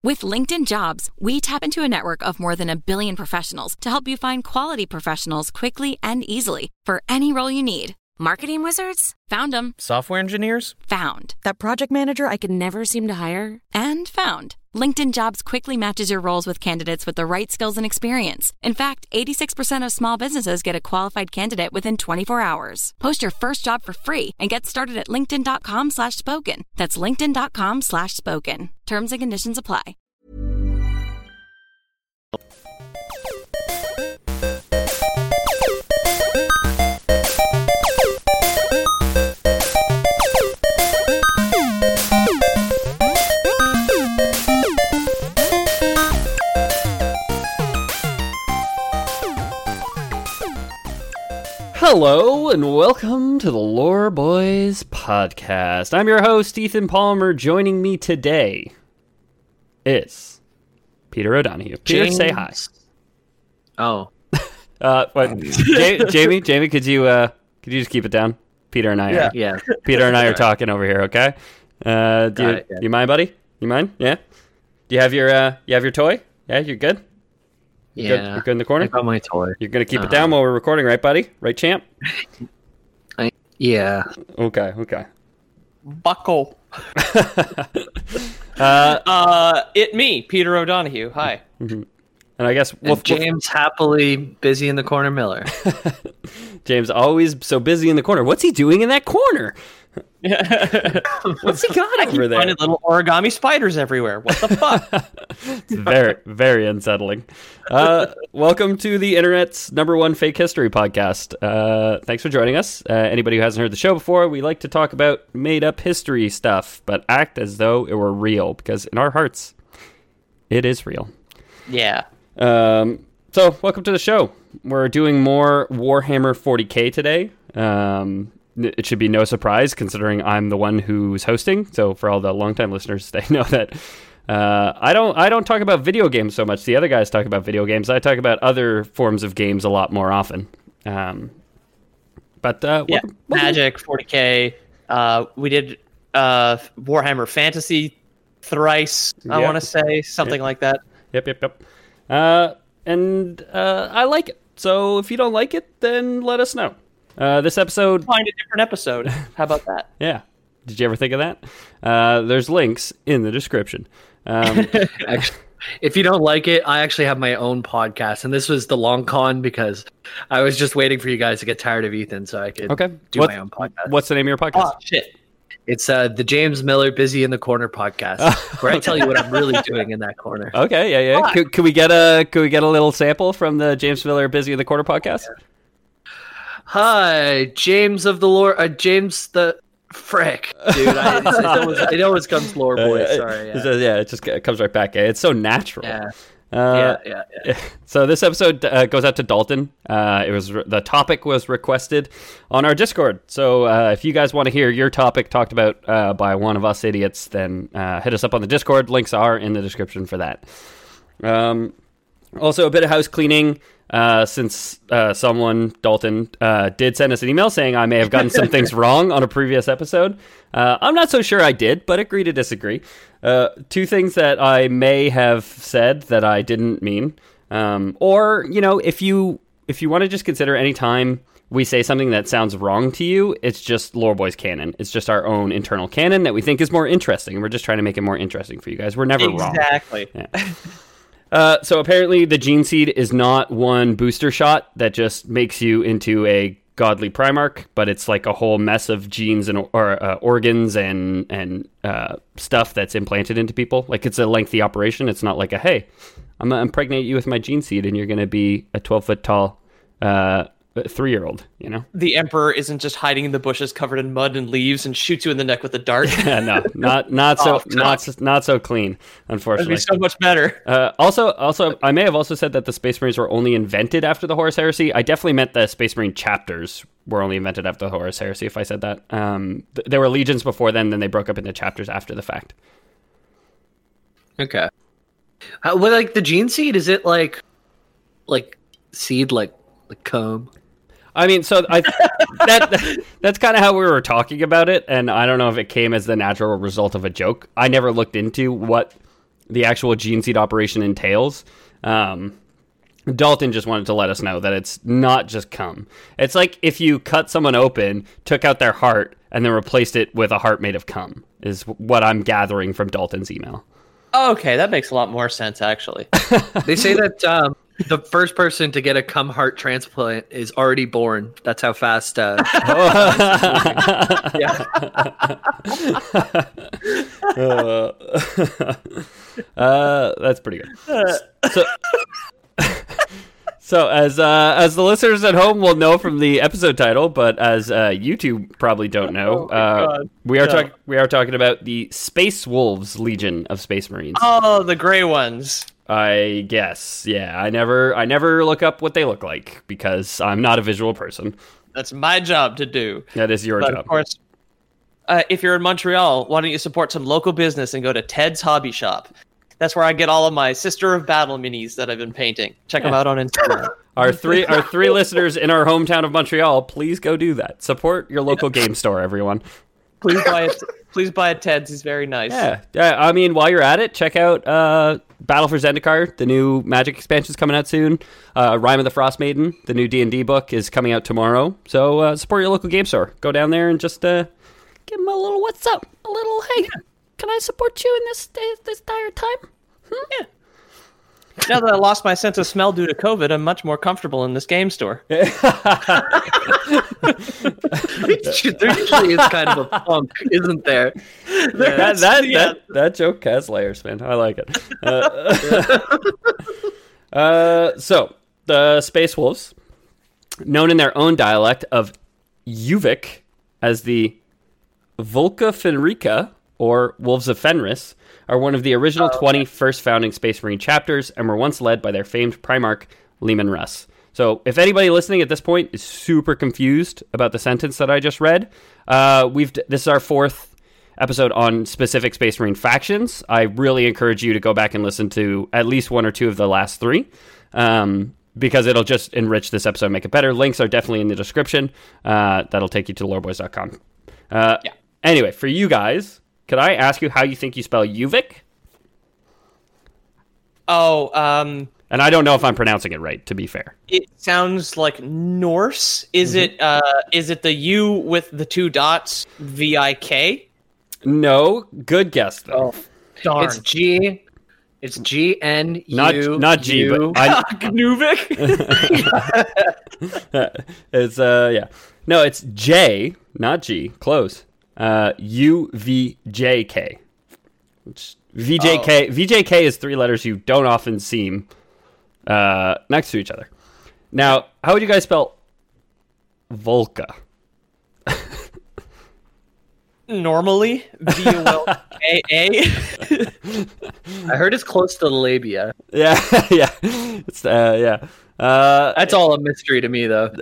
With LinkedIn Jobs, we tap into a network of more than 1 billion professionals to help you find quality professionals quickly and easily for any role you need. Marketing wizards? Found them. Software engineers? Found. That project manager I could never seem to hire? And found. LinkedIn Jobs quickly matches your roles with candidates with the right skills and experience. In fact, 86% of small businesses get a qualified candidate within 24 hours. Post your first job for free and get started at linkedin.com/spoken. That's linkedin.com/spoken. Terms and conditions apply. Hello and welcome to the Lore Boys podcast. I'm your host, Ethan Palmer. Joining me today is Peter O'Donohue. Peter, say hi. Oh. What? Jamie, could you just keep it down? Peter and I Yeah. Peter and I are talking over here, okay? Do you mind, buddy? You mind? Yeah? Do you have your toy? Yeah, you're good? Yeah. You're good in the corner? I got my toy. You're going to keep it down while we're recording, right, buddy? Right, champ? Yeah. Okay. Buckle. Me, Peter O'Donohue. Hi. Mm-hmm. And I guess... James happily busy in the corner Miller. James always so busy in the corner. What's he doing in that corner? What's he got over there? Finding little origami spiders everywhere. What the fuck? It's very, very unsettling. Welcome to the internet's #1 fake history podcast. Thanks for joining us. Anybody who hasn't heard the show before, we like to talk about made-up history stuff, but act as though it were real, because in our hearts, it is real. Yeah. So, welcome to the show. We're doing more Warhammer 40k today. It should be no surprise, considering I'm the one who's hosting. So, for all the longtime listeners, they know that I don't talk about video games so much. The other guys talk about video games. I talk about other forms of games a lot more often. Welcome. Magic 40k. We did Warhammer Fantasy thrice. I want to say something like that. Yep. And I like it. So if you don't like it, then let us know. This episode... Find a different episode. How about that? Yeah. Did you ever think of that? There's links in the description. Actually, if you don't like it, I actually have my own podcast, and this was the long con because I was just waiting for you guys to get tired of Ethan so I could do my own podcast. What's the name of your podcast? Oh, shit. It's the James Miller Busy in the Corner podcast, where I tell you what I'm really doing in that corner. Okay, yeah. Could we get a little sample from the James Miller Busy in the Corner podcast? Hi, James of the Lore. James the frick, dude. It always comes Lore Boy. Sorry. Yeah. It just comes right back. It's so natural. Yeah. So this episode goes out to Dalton. The topic was requested on our Discord. So if you guys want to hear your topic talked about by one of us idiots, then hit us up on the Discord. Links are in the description for that. Also, a bit of house cleaning. Since someone, Dalton, did send us an email saying I may have gotten some things wrong on a previous episode. I'm not so sure I did, but agree to disagree. 2 things that I may have said that I didn't mean. Or, if you want to just consider any time we say something that sounds wrong to you, it's just Lore Boys canon. It's just our own internal canon that we think is more interesting. We're just trying to make it more interesting for you guys. We're never wrong. Exactly. Yeah. So apparently the gene seed is not one booster shot that just makes you into a godly Primarch, but it's like a whole mess of genes and organs and stuff that's implanted into people. Like, it's a lengthy operation. It's not like hey, I'm gonna impregnate you with my gene seed and you're going to be a 12-foot tall 3-year-old, The Emperor isn't just hiding in the bushes covered in mud and leaves and shoots you in the neck with a dart. Yeah, no, not so clean, unfortunately. That'd be so much better. Also, I may have also said that the Space Marines were only invented after the Horus Heresy. I definitely meant the Space Marine chapters were only invented after the Horus Heresy, if I said that. There were legions before then they broke up into chapters after the fact. Okay. Like the gene seed, is it like seed, like comb? I mean, so that's kind of how we were talking about it, and I don't know if it came as the natural result of a joke. I never looked into what the actual gene seed operation entails. Dalton just wanted to let us know that it's not just cum. It's like if you cut someone open, took out their heart, and then replaced it with a heart made of cum, is what I'm gathering from Dalton's email. Okay, that makes a lot more sense, actually. They say that the first person to get a cum heart transplant is already born. That's how fast. Yeah. That's pretty good. So as the listeners at home will know from the episode title, but as you two probably don't know, we are talking about the Space Wolves Legion of Space Marines. Oh, the gray ones. I guess, yeah. I never look up what they look like because I'm not a visual person. That's my job to do. That is your job. Of course, if you're in Montreal, why don't you support some local business and go to Ted's Hobby Shop? That's where I get all of my Sister of Battle minis that I've been painting. Check them out on Instagram. Our three listeners in our hometown of Montreal, please go do that. Support your local game store, everyone. Please buy it. Please buy at Ted's. He's very nice. Yeah. I mean, while you're at it, check out Battle for Zendikar. The new Magic expansion is coming out soon. Rime of the Frost Maiden, the new D&D book, is coming out tomorrow. So support your local game store. Go down there and just give them a little what's up. A little, hey, can I support you in this dire time? Yeah. Now that I lost my sense of smell due to COVID, I'm much more comfortable in this game store. There usually is kind of a funk, isn't there? That joke has layers, man. I like it. So, the Space Wolves, known in their own dialect of Yuvik as the Volca Fenrica, or Wolves of Fenris, are one of the original 20 first founding Space Marine chapters and were once led by their famed Primarch, Leman Russ. So if anybody listening at this point is super confused about the sentence that I just read, this is our fourth episode on specific Space Marine factions. I really encourage you to go back and listen to at least one or two of the last three, because it'll just enrich this episode and make it better. Links are definitely in the description. That'll take you to loreboys.com. Anyway, for you guys, could I ask you how you think you spell Yuvik? And I don't know if I'm pronouncing it right, to be fair. It sounds like Norse. Is it the U with the two dots, VIK? No, good guess though. Oh, darn. It's G. It's GNU. Not G, but Gnuvik. It's yeah. No, it's J, not G. Close. UVJK. Which VJK is three letters you don't often see next to each other. Now, how would you guys spell Volca? Normally, VOLKA. I heard it's close to the labia. Yeah, yeah. It's yeah. That's all a mystery to me, though.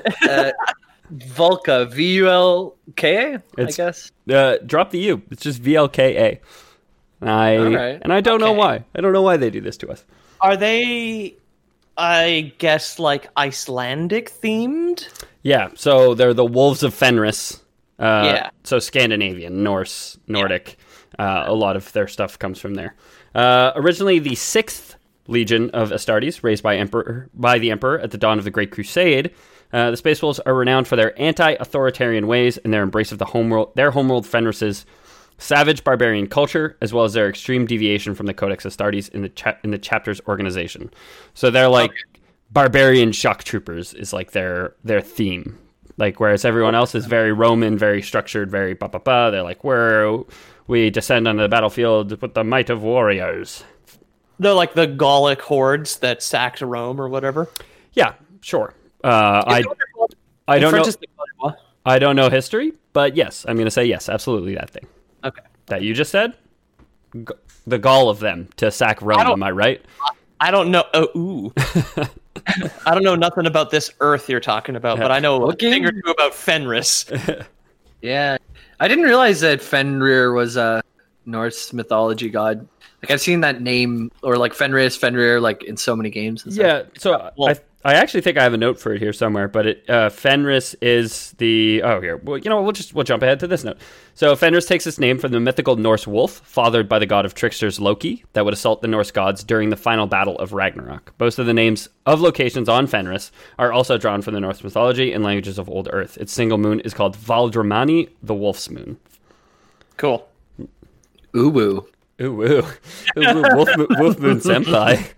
Volca, VULKA, I guess. Drop the U. It's just VLKA. And I don't know why. I don't know why they do this to us. Are they, I guess, like Icelandic themed? Yeah, so they're the Wolves of Fenris. Yeah. So Scandinavian, Norse, Nordic. Yeah. A lot of their stuff comes from there. Originally the 6th Legion of Astartes, raised by the Emperor at the dawn of the Great Crusade. The Space Wolves are renowned for their anti-authoritarian ways and their embrace of their homeworld Fenris's savage barbarian culture, as well as their extreme deviation from the Codex Astartes in the chapter's organization. So they're like barbarian shock troopers is like their theme. Like, whereas everyone else is very Roman, very structured, very ba-ba-ba, they're like, we descend onto the battlefield with the might of warriors. They're like the Gallic hordes that sacked Rome or whatever. Yeah, sure. I don't know. I don't know history, but yes, I'm going to say yes, absolutely that thing. Okay. That you just said? The gall of them to sack Rome, am I right? I don't know. Ooh. I don't know nothing about this Earth you're talking about, but I know a thing or two about Fenris. Yeah. I didn't realize that Fenrir was a Norse mythology god. Like, I've seen that name, or like Fenris, Fenrir, like in so many games. And yeah, so I actually think I have a note for it here somewhere, but Fenris is the... Oh, here. Well, we'll jump ahead to this note. So Fenris takes its name from the mythical Norse wolf, fathered by the god of tricksters Loki, that would assault the Norse gods during the final battle of Ragnarok. Most of the names of locations on Fenris are also drawn from the Norse mythology and languages of Old Earth. Its single moon is called Valdramani, the wolf's moon. Cool. Ooh woo. Ooh woo. Wolf moon senpai.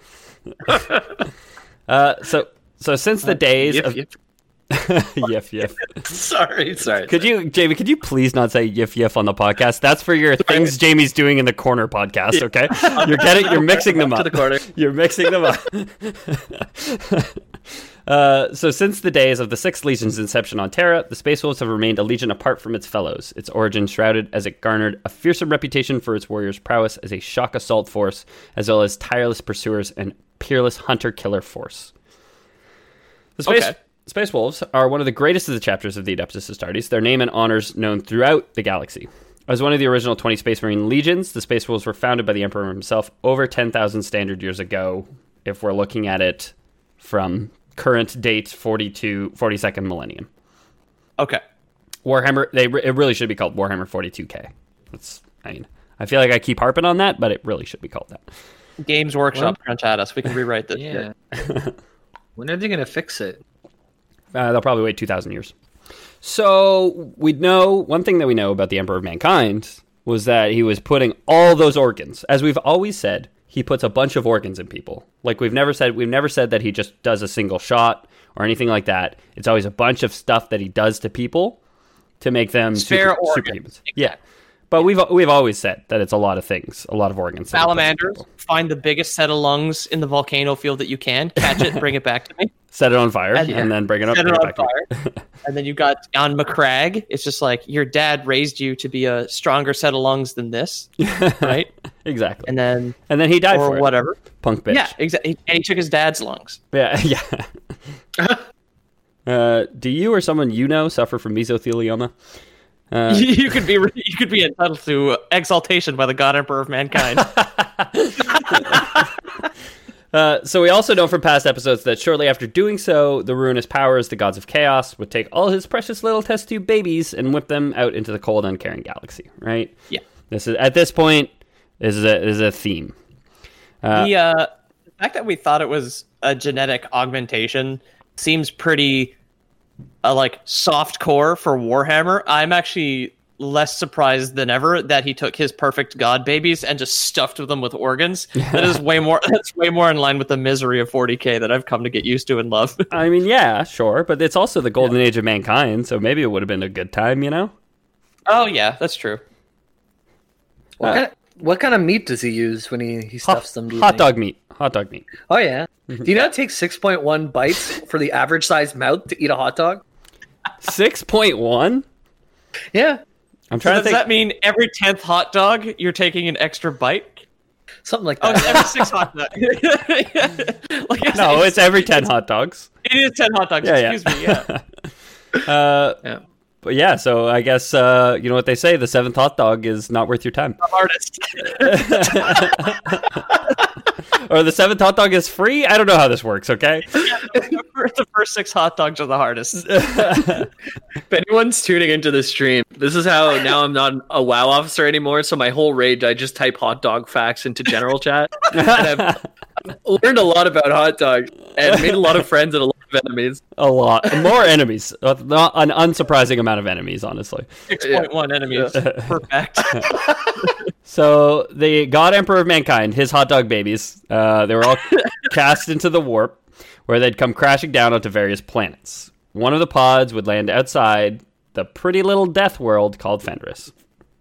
So since the days of... Yif. Sorry. Jamie, could you please not say yif on the podcast? That's for your things Jamie's doing in the corner podcast, okay? You're mixing them up. To the corner. You're mixing them up. So since the days of the Sixth Legion's inception on Terra, the Space Wolves have remained a legion apart from its fellows, its origin shrouded as it garnered a fearsome reputation for its warriors' prowess as a shock assault force, as well as tireless pursuers and peerless hunter-killer force. The Space Wolves are one of the greatest of the chapters of the Adeptus Astartes, their name and honors known throughout the galaxy. As one of the original 20 Space Marine legions, the Space Wolves were founded by the Emperor himself over 10,000 standard years ago, if we're looking at it from current date 42nd millennium. Okay. Warhammer, it really should be called Warhammer 42K. I feel like I keep harping on that, but it really should be called that. Games Workshop crunch at us. We can rewrite this. Yeah. When are they going to fix it? They'll probably wait 2,000 years. So one thing that we know about the Emperor of Mankind was that he was putting all those organs. As we've always said, he puts a bunch of organs in people. Like we've never said that he just does a single shot or anything like that. It's always a bunch of stuff that he does to people to make them superhumans. Yeah. But we've always said that it's a lot of things, a lot of organs. Salamanders, find the biggest set of lungs in the volcano field that you can, catch it, bring it back to me. Set it on fire, and then bring it up. Set it on fire. And then you got on McCrag. It's just like your dad raised you to be a stronger set of lungs than this, right? Exactly. And then he died for it. Or whatever. Punk bitch. Yeah, exactly. And he took his dad's lungs. Yeah. Do you or someone you know suffer from mesothelioma? You could be entitled to exaltation by the God Emperor of Mankind. So we also know from past episodes that shortly after doing so, the ruinous powers, the gods of chaos, would take all his precious little test tube babies and whip them out into the cold, uncaring galaxy. Right? Yeah. At this point is a theme. The fact that we thought it was a genetic augmentation seems pretty like soft core for Warhammer. I'm actually less surprised than ever that he took his perfect god babies and just stuffed them with organs. That's way more in line with the misery of 40K that I've come to get used to and love. I mean, yeah, sure, but it's also the golden age of mankind, so maybe it would have been a good time, you know? Oh yeah, that's true. What kind of meat does he use when he stuffs them? Hot dog meat. Oh yeah. Do you know it takes 6.1 bites for the average sized mouth to eat a hot dog? 6.1? Yeah. I'm trying to think. Does that mean every 10th hot dog you're taking an extra bite? Something like that. Oh, it's every 6 hot dogs. No, it's every 10 hot dogs. It is 10 hot dogs. Excuse me. Yeah. Yeah. But yeah, so I guess you know what they say: the 7th hot dog is not worth your time. The hardest. Or the 7th hot dog is free? I don't know how this works, okay? The first 6 hot dogs are the hardest. If anyone's tuning into the stream, this is how now I'm not a WoW officer anymore, so my whole rage, I just type hot dog facts into general chat. And I've learned a lot about hot dogs and made a lot of friends and a lot of enemies. A lot. More enemies. Not an unsurprising amount of enemies, honestly. 6.1 enemies. Perfect. So the God Emperor of Mankind, his hot dog babies, they were all cast into the warp, where they'd come crashing down onto various planets. One of the pods would land outside the pretty little death world called Fenris.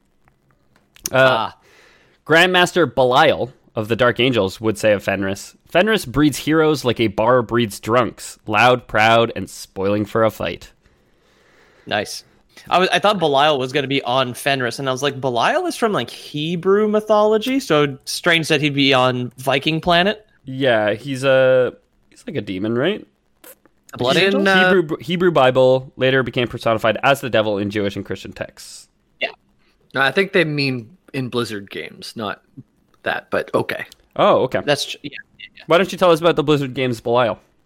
Grandmaster Belial of the Dark Angels would say of Fenris, Fenris breeds heroes like a bar breeds drunks, loud, proud, and spoiling for a fight. Nice. I thought Belial was going to be on Fenris, and I was like, Belial is from like Hebrew mythology, so strange that he'd be on Viking planet. Yeah, he's like a demon, right? A blood angel? Hebrew Bible later became personified as the devil in Jewish and Christian texts. Yeah. No, I think they mean in Blizzard games, not that, but okay. Oh, okay. That's yeah. Why don't you tell us about the Blizzard games, Belial?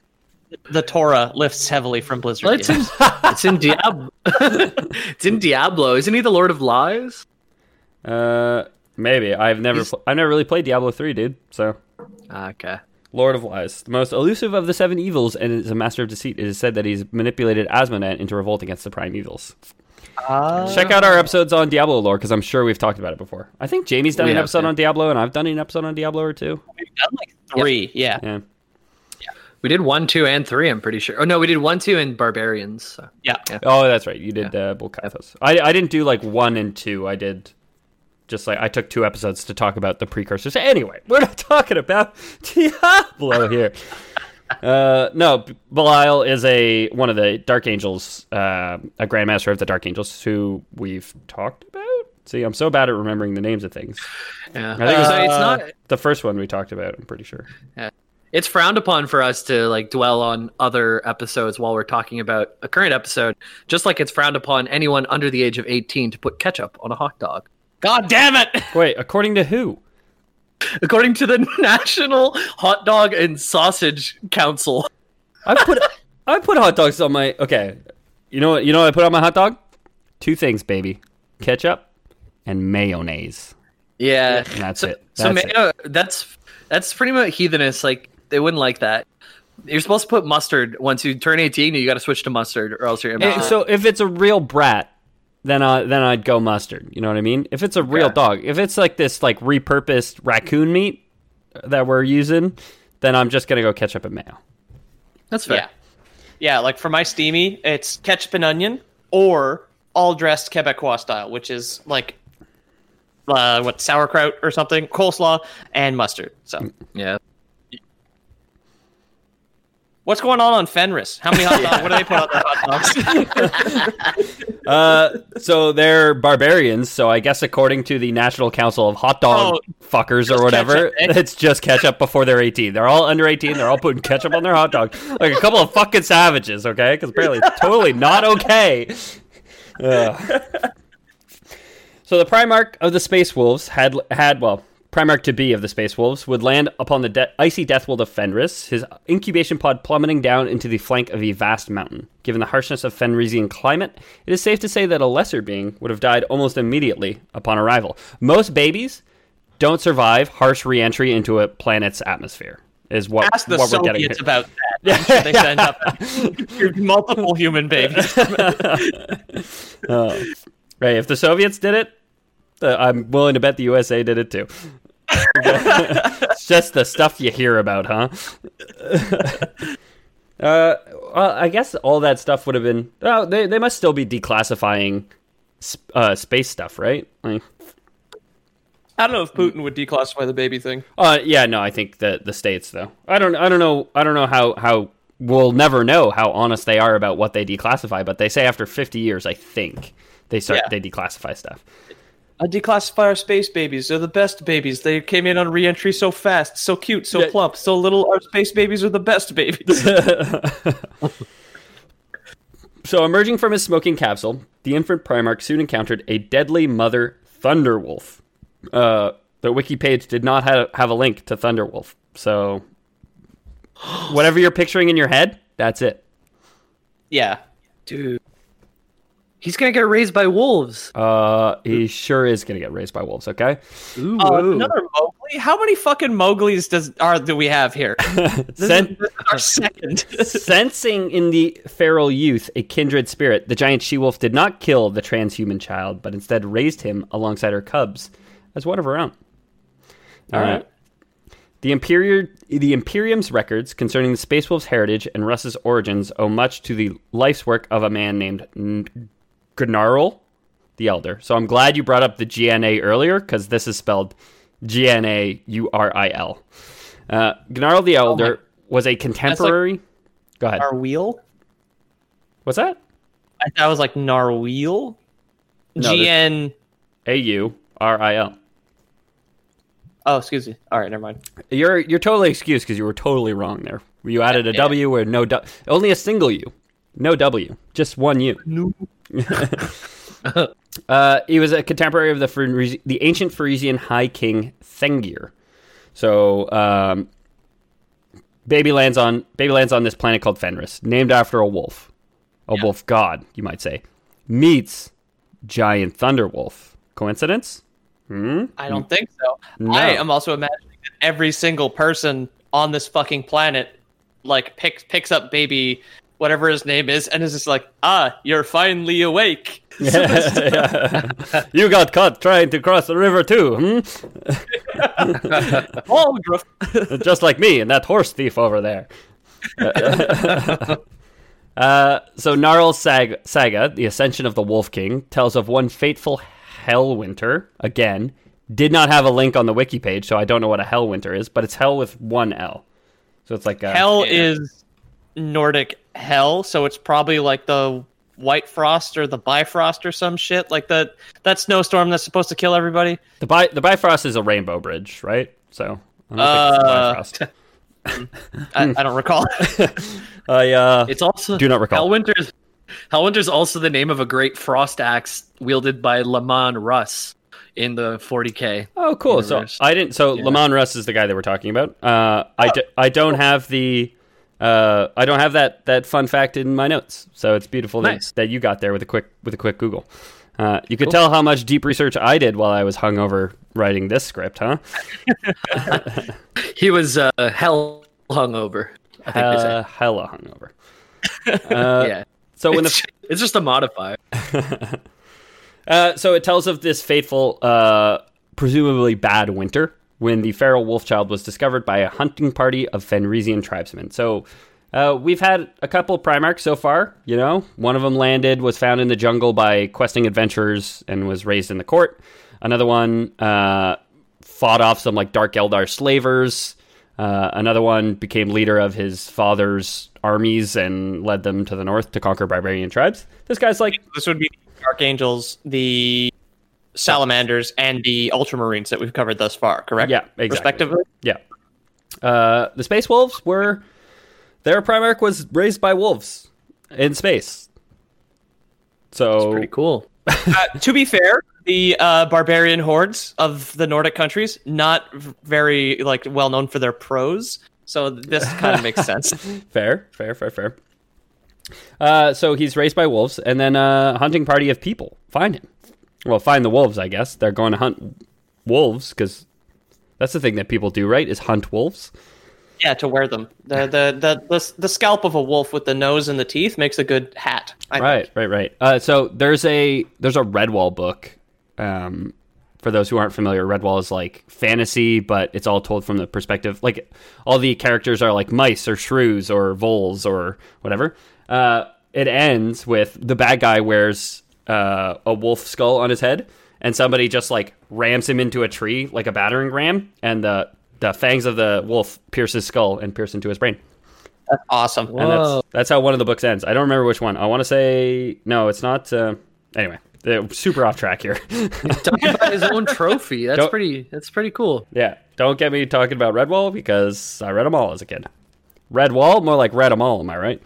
the Torah lifts heavily from Blizzard. Well, it's in Diablo. It's in Diablo. Isn't he the Lord of Lies? Maybe. I've never really played Diablo 3, dude. So. Okay. Lord of Lies, the most elusive of the 7 evils, and is a master of deceit. It is said that he's manipulated Asmondet into revolt against the prime evils. Check out our episodes on Diablo lore, because I'm sure we've talked about it before. I think Jamie's done an episode on Diablo, and I've done an episode on Diablo or 2. We've done like 3, yeah. We did 1, 2, and 3, I'm pretty sure. Oh, no, we did 1, 2, and Barbarians. So. Yeah. Oh, that's right. You did Bulkathos. I didn't do like 1 and 2. I did... Just like I took 2 episodes to talk about the precursors. Anyway, we're not talking about Diablo here. No, Belial is one of the Dark Angels, a Grandmaster of the Dark Angels, who we've talked about. See, I'm so bad at remembering the names of things. Yeah, I think it's not the first one we talked about. I'm pretty sure. Yeah. It's frowned upon for us to like dwell on other episodes while we're talking about a current episode, just like it's frowned upon anyone under the age of 18 to put ketchup on a hot dog. God damn it! Wait, according to who? According to the National Hot Dog and Sausage Council. I put hot dogs on my... Okay, you know what I put on my hot dog? 2 things, baby. Ketchup and mayonnaise. Yeah. And that's it. That's pretty much heathenist. Like, they wouldn't like that. You're supposed to put mustard. Once you turn 18, you got to switch to mustard, or else you're immature. So if it's a real brat, then I'd go mustard. You know what I mean? If it's a real dog, if it's like this like repurposed raccoon meat that we're using, then I'm just gonna go ketchup and mayo. That's fair. Yeah. Like for my steamy, it's ketchup and onion or all dressed Quebecois style, which is like sauerkraut or something, coleslaw and mustard. So yeah. What's going on Fenris? How many hot dogs? What do they put on their hot dogs? So they're barbarians. So I guess according to the National Council of Hot Dog Fuckers or whatever, ketchup, it's just ketchup before they're 18. They're all under 18. They're all putting ketchup on their hot dog. Like a couple of fucking savages, okay? Because apparently it's totally not okay. So the Primarch of the Space Wolves Primarch to be of the Space Wolves would land upon the icy death world of Fenris, his incubation pod plummeting down into the flank of a vast mountain. Given the harshness of Fenrisian climate, it is safe to say that a lesser being would have died almost immediately upon arrival. Most babies don't survive harsh re-entry into a planet's atmosphere. Is what Ask the we're Soviets getting here. about that. I'm sure they send up multiple human babies. Right, if the Soviets did it, I'm willing to bet the USA did it too. It's just the stuff you hear about, huh? Well, I guess all that stuff would have been... Oh, they must still be declassifying space stuff, right? Like, I don't know if Putin would declassify the baby thing. Yeah, no, I think the states though. I don't know how we'll never know how honest they are about what they declassify, but they say after 50 years, I think they declassify stuff. I declassify our space babies. They're the best babies. They came in on re-entry so fast, so cute, so plump, so little. Our space babies are the best babies. So, emerging from his smoking capsule, the infant Primarch soon encountered a deadly mother Thunderwolf. The wiki page did not have a link to Thunderwolf. So, whatever you're picturing in your head, that's it. Yeah. Dude. He's going to get raised by wolves. He sure is going to get raised by wolves, okay? Ooh. Another Mowgli? How many fucking Mowglis do we have here? This is our second. Sensing in the feral youth a kindred spirit, the giant she-wolf did not kill the transhuman child, but instead raised him alongside her cubs as one of her own. All right. The Imperium's records concerning the Space Wolf's heritage and Russ's origins owe much to the life's work of a man named Gnarl the Elder. So I'm glad you brought up the GNA earlier, because this is spelled Gnauril. Gnarl the Elder was a contemporary... Go ahead. Narwheel? What's that? I thought it was like Narwheel. No, GN... Auril. Oh, excuse me. All right, never mind. You're totally excused because you were totally wrong there. You added a W where no only a single U, no W, just one U. No. He was a contemporary of the ancient Frisian High King Thengir. So Baby lands on this planet called Fenris, named after a wolf. A wolf god, you might say. Meets giant thunder wolf. Coincidence? I don't think so. No. I am also imagining that every single person on this fucking planet like picks up baby whatever his name is and is just like, you're finally awake. Yeah. You got caught trying to cross the river too, just like me and that horse thief over there. So Gnarl's saga, The Ascension of the Wolf King, tells of one fateful Hellwinter. Again, did not have a link on the wiki page, so I don't know what a Hellwinter is, but it's hell with one L. So it's like hell is Nordic hell, so it's probably like the White Frost or the Bifrost or some shit like that snowstorm that's supposed to kill everybody. The Bifrost is a rainbow bridge, right? So I don't think it's the Bifrost. I don't recall. It's also do not recall. Hellwinter's also the name of a great frost axe wielded by Lamon Russ in the 40K. Oh, cool. universe. Lamon Russ is the guy that we're talking about. I don't have the I don't have that fun fact in my notes, so it's beautiful that you got there with a quick Google. You could tell how much deep research I did while I was hungover writing this script, huh? He was hell hungover. I think they say. Hella hungover. Yeah. So when it's just a modifier. So it tells of this fateful, presumably bad winter when the feral wolf child was discovered by a hunting party of Fenrisian tribesmen. So we've had a couple of Primarchs so far, you know. One of them was found in the jungle by questing adventurers and was raised in the court. Another one fought off some like Dark Eldar slavers. Another one became leader of his father's armies and led them to the north to conquer barbarian tribes. This guy's like... This would be the Archangels, the Salamanders, and the Ultramarines that we've covered thus far, correct? Yeah, exactly. Respectively? Yeah. The Space Wolves were... Their Primarch was raised by wolves in space. So... That's pretty cool. To be fair, the barbarian hordes of the Nordic countries, not very like well known for their prose, so this kind of makes sense. Fair. So he's raised by wolves, and then a hunting party of people find him. Well, find the wolves, I guess. They're going to hunt wolves, because that's the thing that people do, right, is hunt wolves. Yeah, to wear them. The scalp of a wolf with the nose and the teeth makes a good hat. Right. So there's a Redwall book. For those who aren't familiar, Redwall is like fantasy, but it's all told from the perspective. Like all the characters are like mice or shrews or voles or whatever. It ends with the bad guy wears a wolf skull on his head, and somebody just like rams him into a tree like a battering ram, and the fangs of the wolf pierce his skull and pierce into his brain. That's awesome. And that's how one of the books ends. I don't remember which one. I want to say no, it's not. Anyway. They're super off track here. Talking about his own trophy. That's pretty cool. Yeah. Don't get me talking about Redwall because I read them all as a kid. Redwall? More like read them all, am I right?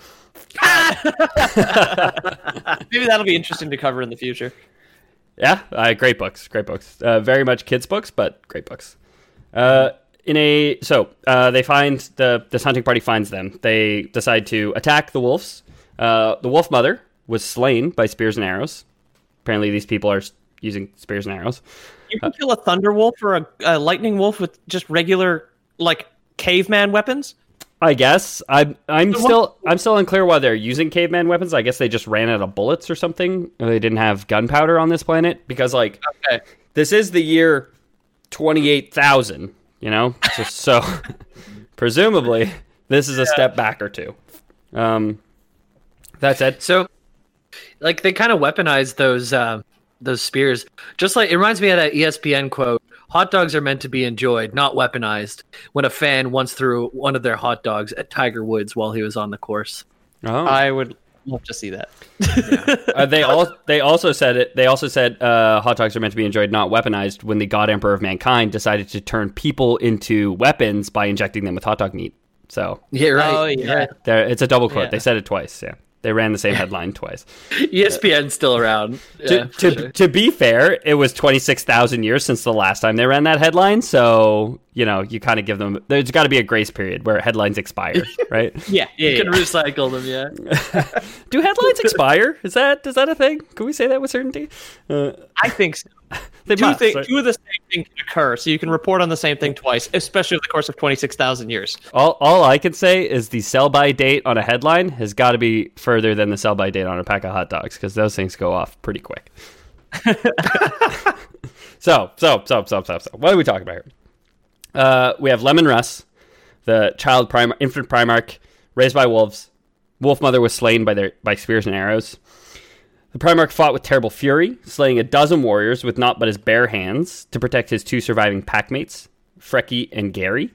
Maybe that'll be interesting to cover in the future. Yeah. Great books. Very much kids' books, but great books. They find this hunting party finds them. They decide to attack the wolves. The wolf mother was slain by spears and arrows. Apparently, these people are using spears and arrows. You can kill a thunder wolf or a lightning wolf with just regular, like, caveman weapons. I guess I'm still unclear why they're using caveman weapons. I guess they just ran out of bullets or something. Or they didn't have gunpowder on this planet because, like, This is the year 28,000. You know, so presumably this is a step back or two. That said, so. Like they kind of weaponize those spears. Just like it reminds me of that ESPN quote: "Hot dogs are meant to be enjoyed, not weaponized." When a fan once threw one of their hot dogs at Tiger Woods while he was on the course. Oh. I would love to see that. Yeah. They also said hot dogs are meant to be enjoyed, not weaponized. When the God Emperor of Mankind decided to turn people into weapons by injecting them with hot dog meat. So yeah, right. Oh, yeah. It's a double quote. Yeah. They said it twice. Yeah. They ran the same headline twice. ESPN's still around. Yeah, To be fair, it was 26,000 years since the last time they ran that headline. So, you kind of give them... There's got to be a grace period where headlines expire, right? Yeah. You can recycle them, yeah. Do headlines expire? Is that a thing? Can we say that with certainty? I think so. They Two must, right? of the same thing can occur, so you can report on the same thing twice, especially over the course of 26,000 years. All I can say is the sell-by date on a headline has got to be further than the sell-by date on a pack of hot dogs, because those things go off pretty quick. So, what are we talking about here? We have Lemon Russ, the infant Primarch, raised by wolves. Wolf mother was slain by spears and arrows. The Primarch fought with terrible fury, slaying a dozen warriors with naught but his bare hands to protect his two surviving packmates, Frecky and Gary.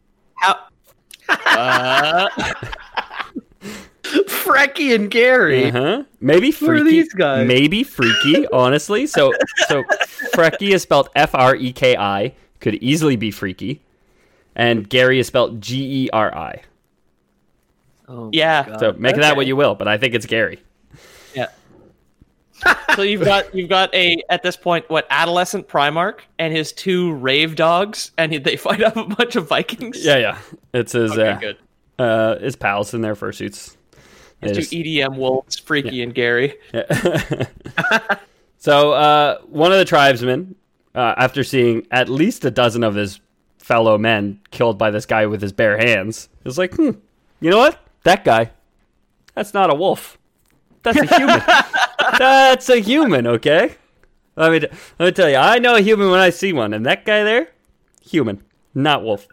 Frecky and Gary. Maybe freaky. Who are these guys? Maybe freaky, honestly. So Frecky is spelled Freki, could easily be freaky, and Gary is spelled Geri. Oh, yeah. God. So make of that what you will, but I think it's Gary. Yeah. So you've got at this point adolescent Primarch and his two rave dogs, and they fight off a bunch of Vikings. Yeah. It's his good. His pals in their fursuits. His two EDM wolves, Freaky and Gary. Yeah. So one of the tribesmen, after seeing at least a dozen of his fellow men killed by this guy with his bare hands, is like, you know what? That guy, that's not a wolf. That's a human. That's a human, okay? Let me tell you, I know a human when I see one, and that guy there, human, not wolf.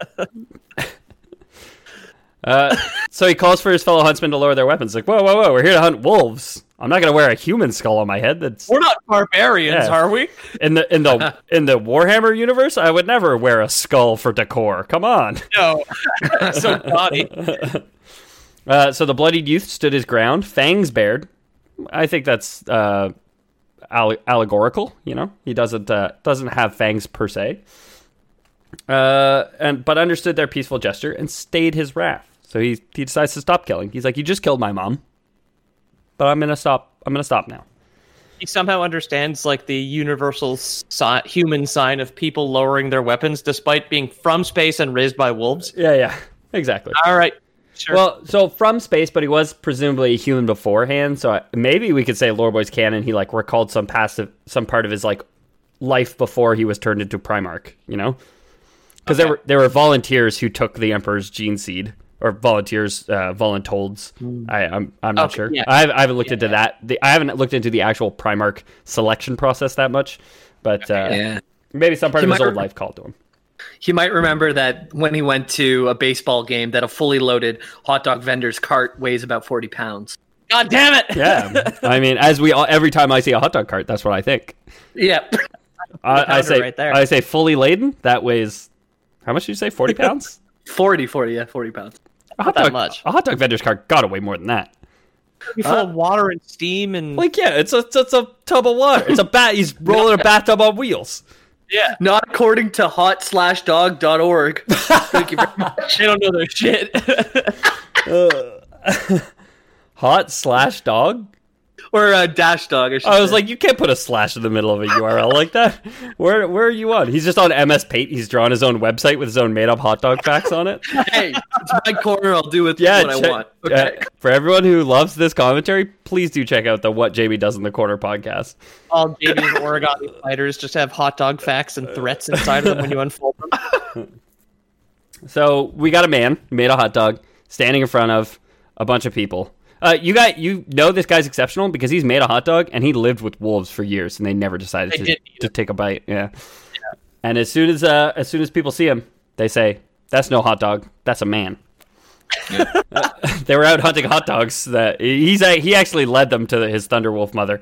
So he calls for his fellow huntsmen to lower their weapons. Like, whoa, we're here to hunt wolves. I'm not going to wear a human skull on my head. We're not barbarians, are we? In the Warhammer universe, I would never wear a skull for decor. Come on. No. So naughty. So the bloodied youth stood his ground, fangs bared. I think that's allegorical. He doesn't have fangs per se, but understood their peaceful gesture and stayed his wrath. So he decides to stop killing. He's like, "You just killed my mom, but I'm gonna stop. I'm gonna stop now." He somehow understands the universal human sign of people lowering their weapons despite being from space and raised by wolves. Yeah, exactly. All right. Sure. Well, so from space, but he was presumably a human beforehand. So maybe we could say Loreboy's canon. He recalled some part of his life before he was turned into Primarch. Because there were volunteers who took the Emperor's gene seed, or volunteers, voluntolds. I'm not sure. Yeah. I haven't looked into that. I haven't looked into the actual Primarch selection process that much, but maybe some part of his old life called to him. He might remember that when he went to a baseball game, that a fully loaded hot dog vendor's cart weighs about 40 pounds. God damn it! Yeah, I mean, every time I see a hot dog cart, that's what I think. Yeah, I say right there. I say fully laden. That weighs how much did you say? 40 pounds? 40 pounds. A hot dog vendor's cart gotta weigh more than that. Full of water and steam and it's a tub of water. It's a he's rolling a bathtub on wheels. Yeah. Not according to hot/dog.org. Thank you very much. They don't know their shit. Hot/dog? Or dash dog. I was like, you can't put a slash in the middle of a URL like that. Where are you on? He's just on MS Paint. He's drawn his own website with his own made-up hot dog facts on it. Hey, it's my corner. I'll do with what I want. Okay. For everyone who loves this commentary, please do check out the What Jamie Does in the Corner podcast. All Jamie's origami fighters just have hot dog facts and threats inside of them when you unfold them. So we got a man made a hot dog standing in front of a bunch of people. You know this guy's exceptional because he's made a hot dog and he lived with wolves for years and they never decided to take a bite. Yeah. And as soon as people see him, they say, "That's no hot dog. That's a man." Yeah. They were out hunting hot dogs. That he actually led them to his Thunderwolf mother.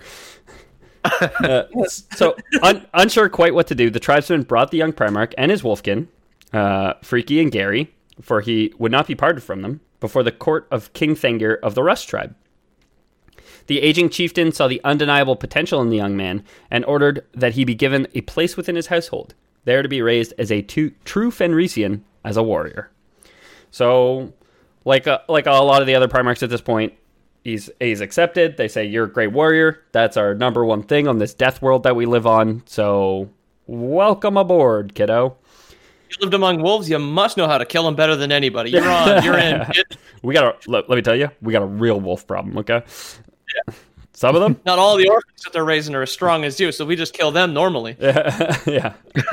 So unsure quite what to do, the tribesmen brought the young Primarch and his wolfkin, Freaky and Gary, for he would not be parted from them, before the court of King Thengir of the Rust tribe. The aging chieftain saw the undeniable potential in the young man and ordered that he be given a place within his household, there to be raised as a true Fenrisian as a warrior. So, like a lot of the other Primarchs at this point, he's accepted. They say, you're a great warrior. That's our number one thing on this death world that we live on. So welcome aboard, kiddo. You lived among wolves. You must know how to kill them better than anybody. You're on. You're in. Let me tell you, we got a real wolf problem. Okay. Yeah. Some of them. Not all the orphans that they're raising are as strong as you, so we just kill them normally. Yeah.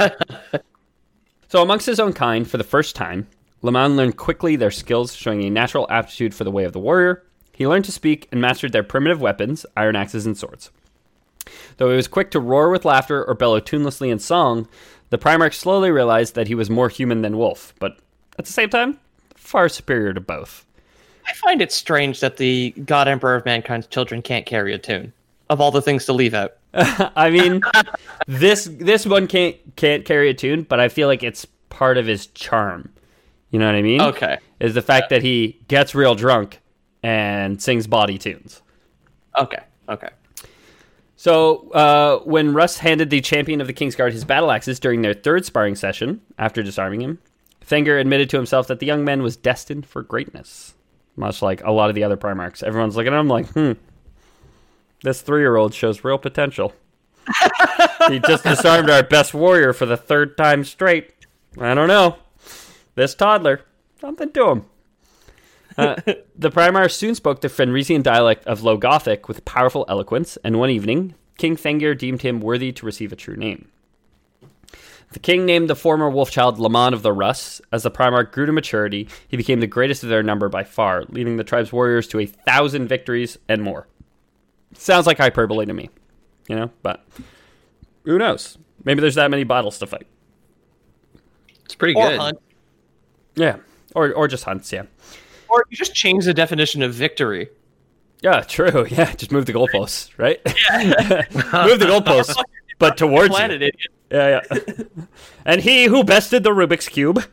So amongst his own kind, for the first time, Leman learned quickly their skills, showing a natural aptitude for the way of the warrior. He learned to speak and mastered their primitive weapons, iron axes and swords. Though he was quick to roar with laughter or bellow tunelessly in song, the Primarch slowly realized that he was more human than wolf, but at the same time, far superior to both. I find it strange that the God Emperor of Mankind's children can't carry a tune, of all the things to leave out. I mean, this one can't carry a tune, but I feel like it's part of his charm. You know what I mean? Okay. Is the fact that he gets real drunk and sings bawdy tunes. Okay. So, when Russ handed the champion of the Kingsguard his battle axes during their third sparring session, after disarming him, Thanger admitted to himself that the young man was destined for greatness. Much like a lot of the other Primarchs. Everyone's looking at him like, this 3-year-old shows real potential. He just disarmed our best warrior for the third time straight. I don't know. This toddler, something to him. The Primarch soon spoke the Fenrisian dialect of Low Gothic with powerful eloquence, and one evening, King Thengir deemed him worthy to receive a true name. The king named the former wolf-child Leman of the Russ. As the Primarch grew to maturity, he became the greatest of their number by far, leading the tribe's warriors to 1,000 victories and more. Sounds like hyperbole to me, but who knows? Maybe there's that many battles to fight. It's pretty good. Hunt. Yeah, or just hunts, yeah. Or you just change the definition of victory. Yeah, true. Yeah, just move the goalposts, right? Yeah. Move the goalposts, but towards Planet you. idiot. Yeah. And he who bested the Rubik's Cube.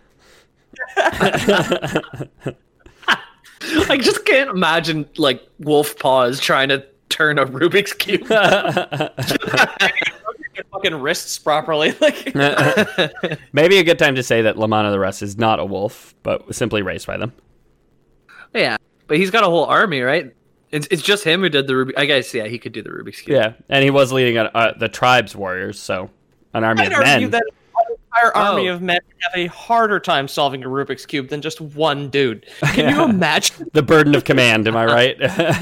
I just can't imagine, Wolf Paws trying to turn a Rubik's Cube. Your fucking wrists properly. Maybe a good time to say that Leman of the Russ is not a wolf, but simply raised by them. Yeah, but he's got a whole army, right? It's just him who did the Rubik. I guess, yeah, he could do the Rubik's Cube. Yeah, and he was leading the tribe's warriors, so an army of men. I'd argue that an entire army of men have a harder time solving a Rubik's Cube than just one dude. Can you imagine? The burden of command, am I right?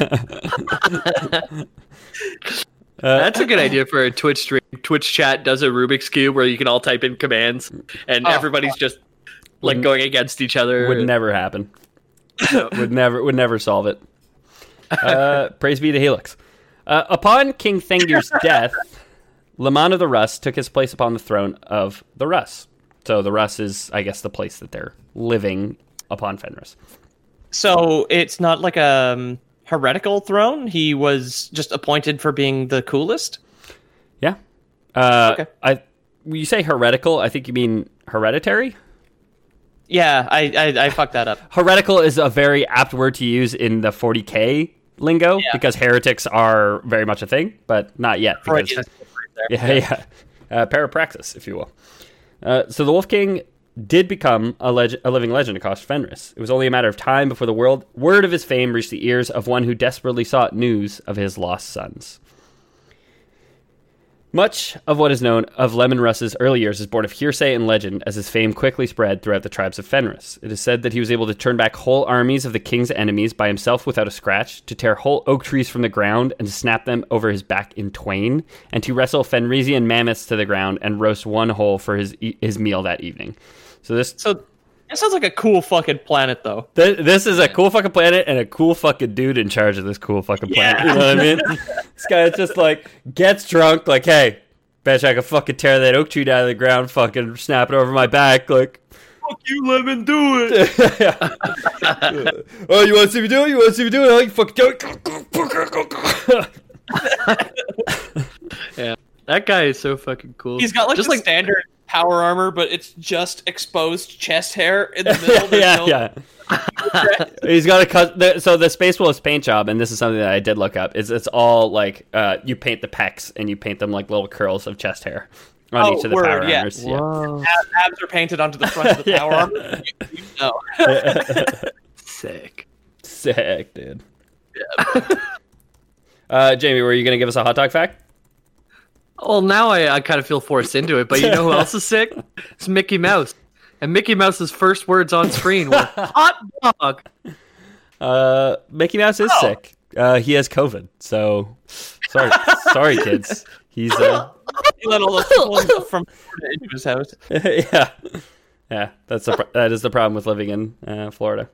That's a good idea for a Twitch stream. Twitch chat does a Rubik's Cube where you can all type in commands, and everybody's just going against each other. Would never happen. would never solve it. Praise be to Helix. Upon King Thengir's death, Leman of the Russ took his place upon the throne of the Russ. So the Russ is, I guess, the place that they're living upon Fenris. So it's not like a heretical throne? He was just appointed for being the coolest? Yeah. Okay. When you say heretical, I think you mean hereditary? Yeah, I fucked that up. Heretical is a very apt word to use in the 40k lingo because heretics are very much a thing, but not yet. Because, parapraxis, if you will. So the Wolf King did become a living legend across Fenris. It was only a matter of time before the word of his fame reached the ears of one who desperately sought news of his lost sons. Much of what is known of Leman Russ's early years is born of hearsay and legend as his fame quickly spread throughout the tribes of Fenris. It is said that he was able to turn back whole armies of the king's enemies by himself without a scratch, to tear whole oak trees from the ground and to snap them over his back in twain, and to wrestle Fenrisian mammoths to the ground and roast one whole for his meal that evening. So it sounds like a cool fucking planet, though. This is a cool fucking planet and a cool fucking dude in charge of this cool fucking planet. You know what I mean? This guy just gets drunk, hey, bet I can fucking tear that oak tree down to the ground, fucking snap it over my back, fuck you, Lemon, do it. Oh, you want to see me do it? You want to see me do it? Oh, you fucking do it. Yeah, that guy is so fucking cool. He's got just standard power armor, but it's just exposed chest hair in the middle. Yeah. He's got a cut. So the Space Wolves paint job, and this is something that I did look up. It's all you paint the pecs and you paint them like little curls of chest hair on each of the power armors. Yeah. Abs are painted onto the front of the power armor. Sick, dude. Yeah, Jamie, were you going to give us a hot dog fact? Well, now I kind of feel forced into it, but you know who else is sick? It's Mickey Mouse. And Mickey Mouse's first words on screen were hot dog. Mickey Mouse is sick. He has COVID, so sorry, kids. He's He let all the people from Florida into his house. yeah. That is the problem with living in Florida.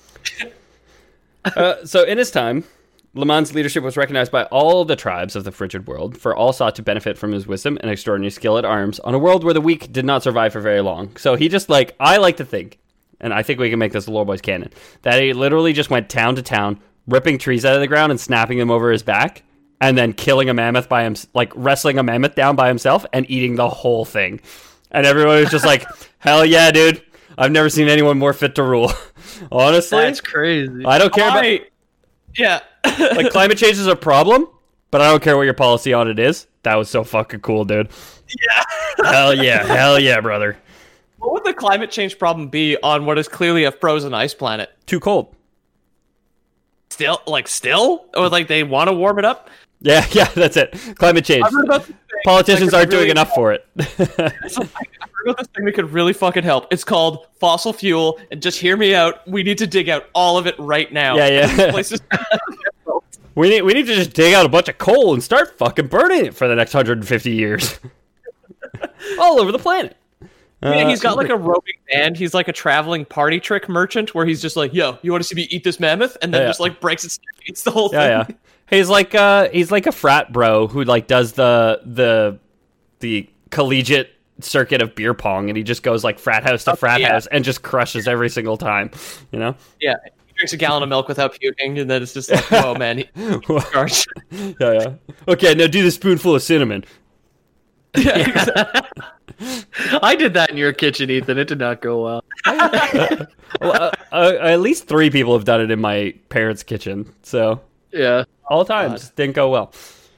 So in his time, Lemans' leadership was recognized by all the tribes of the frigid world, for all sought to benefit from his wisdom and extraordinary skill at arms on a world where the weak did not survive for very long. So he just I like to think, and I think we can make this a Lore Boys canon, that he literally just went town to town, ripping trees out of the ground and snapping them over his back, and then killing a mammoth by him, wrestling a mammoth down by himself and eating the whole thing. And everyone was just like, hell yeah, dude. I've never seen anyone more fit to rule. Honestly. That's crazy. I don't care about... Yeah. Climate change is a problem, but I don't care what your policy on it is. That was so fucking cool, dude. Yeah. Hell yeah, brother. What would the climate change problem be on what is clearly a frozen ice planet? Too cold. Still? Or they want to warm it up? Yeah, that's it. Climate change. I've heard about this thing. Politicians aren't doing enough for it. I've heard about this thing that could really fucking help. It's called fossil fuel, and just hear me out. We need to dig out all of it right now. Yeah. Places- We need to just dig out a bunch of coal and start fucking burning it for the next 150 years. All over the planet. Yeah, he's got a roving band. He's like a traveling party trick merchant where he's just like, yo, you want to see me eat this mammoth? And then just breaks its neck, eats the whole thing. Yeah. He's like a frat bro who does the collegiate circuit of beer pong, and he just goes frat house to frat house and just crushes every single time, you know? Yeah. Drinks a gallon of milk without puking, and then it's just whoa, man. Yeah. Okay, now do the spoonful of cinnamon. Yeah, exactly. I did that in your kitchen, Ethan. It did not go well. Well, at least 3 people have done it in my parents' kitchen, so yeah, all times didn't go well.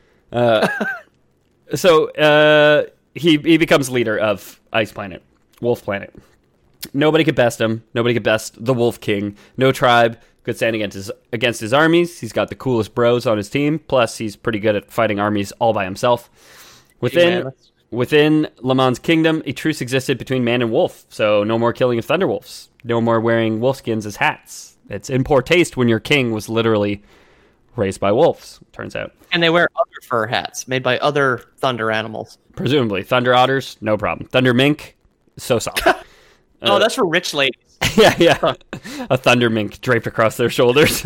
So he becomes leader of Ice Planet, Wolf Planet. Nobody could best him. Nobody could best the Wolf King. No tribe could stand against his armies. He's got the coolest bros on his team. Plus, he's pretty good at fighting armies all by himself. Within Lemans' kingdom, a truce existed between man and wolf. So no more killing of thunderwolves. No more wearing wolf skins as hats. It's in poor taste when your king was literally raised by wolves, turns out. And they wear other fur hats made by other thunder animals. Presumably. Thunder otters, no problem. Thunder mink, so soft. That's for rich ladies. Yeah. A thunder mink draped across their shoulders.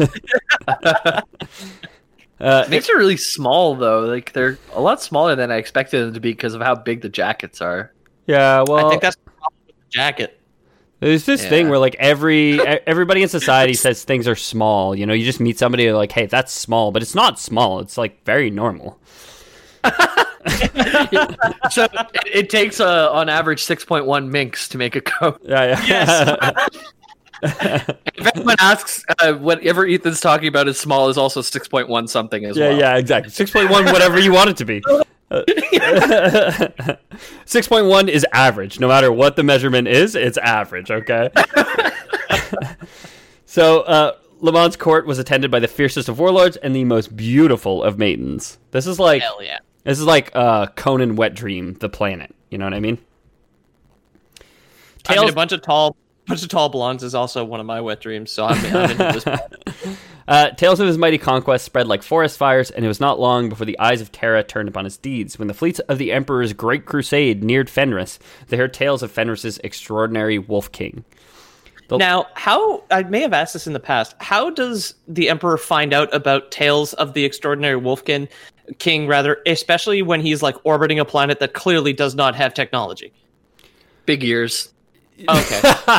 Minks are really small, though. They're a lot smaller than I expected them to be because of how big the jackets are. Yeah, well... I think that's the problem with the jacket. There's this thing where everybody in society says things are small. You know, you just meet somebody and hey, that's small. But it's not small. It's very normal. So it takes on average 6.1 minks to make a coat. Yeah. Yes. If anyone asks, whatever Ethan's talking about is small is also 6.1 something as well. Yeah, exactly. 6.1, whatever you want it to be. 6.1 is average. No matter what the measurement is, it's average, okay? So, Lemans' court was attended by the fiercest of warlords and the most beautiful of maidens. This is hell yeah. This is like Conan Wet Dream, the planet. You know what I mean? A bunch of tall blondes is also one of my wet dreams, so I'm into this. Tales of his mighty conquest spread like forest fires, and it was not long before the eyes of Terra turned upon his deeds. When the fleets of the Emperor's great crusade neared Fenris, they heard tales of Fenris's extraordinary Wolf King. Now, I may have asked this in the past, how does the Emperor find out about tales of the extraordinary Wolf King, especially when he's orbiting a planet that clearly does not have technology? Big ears. Okay.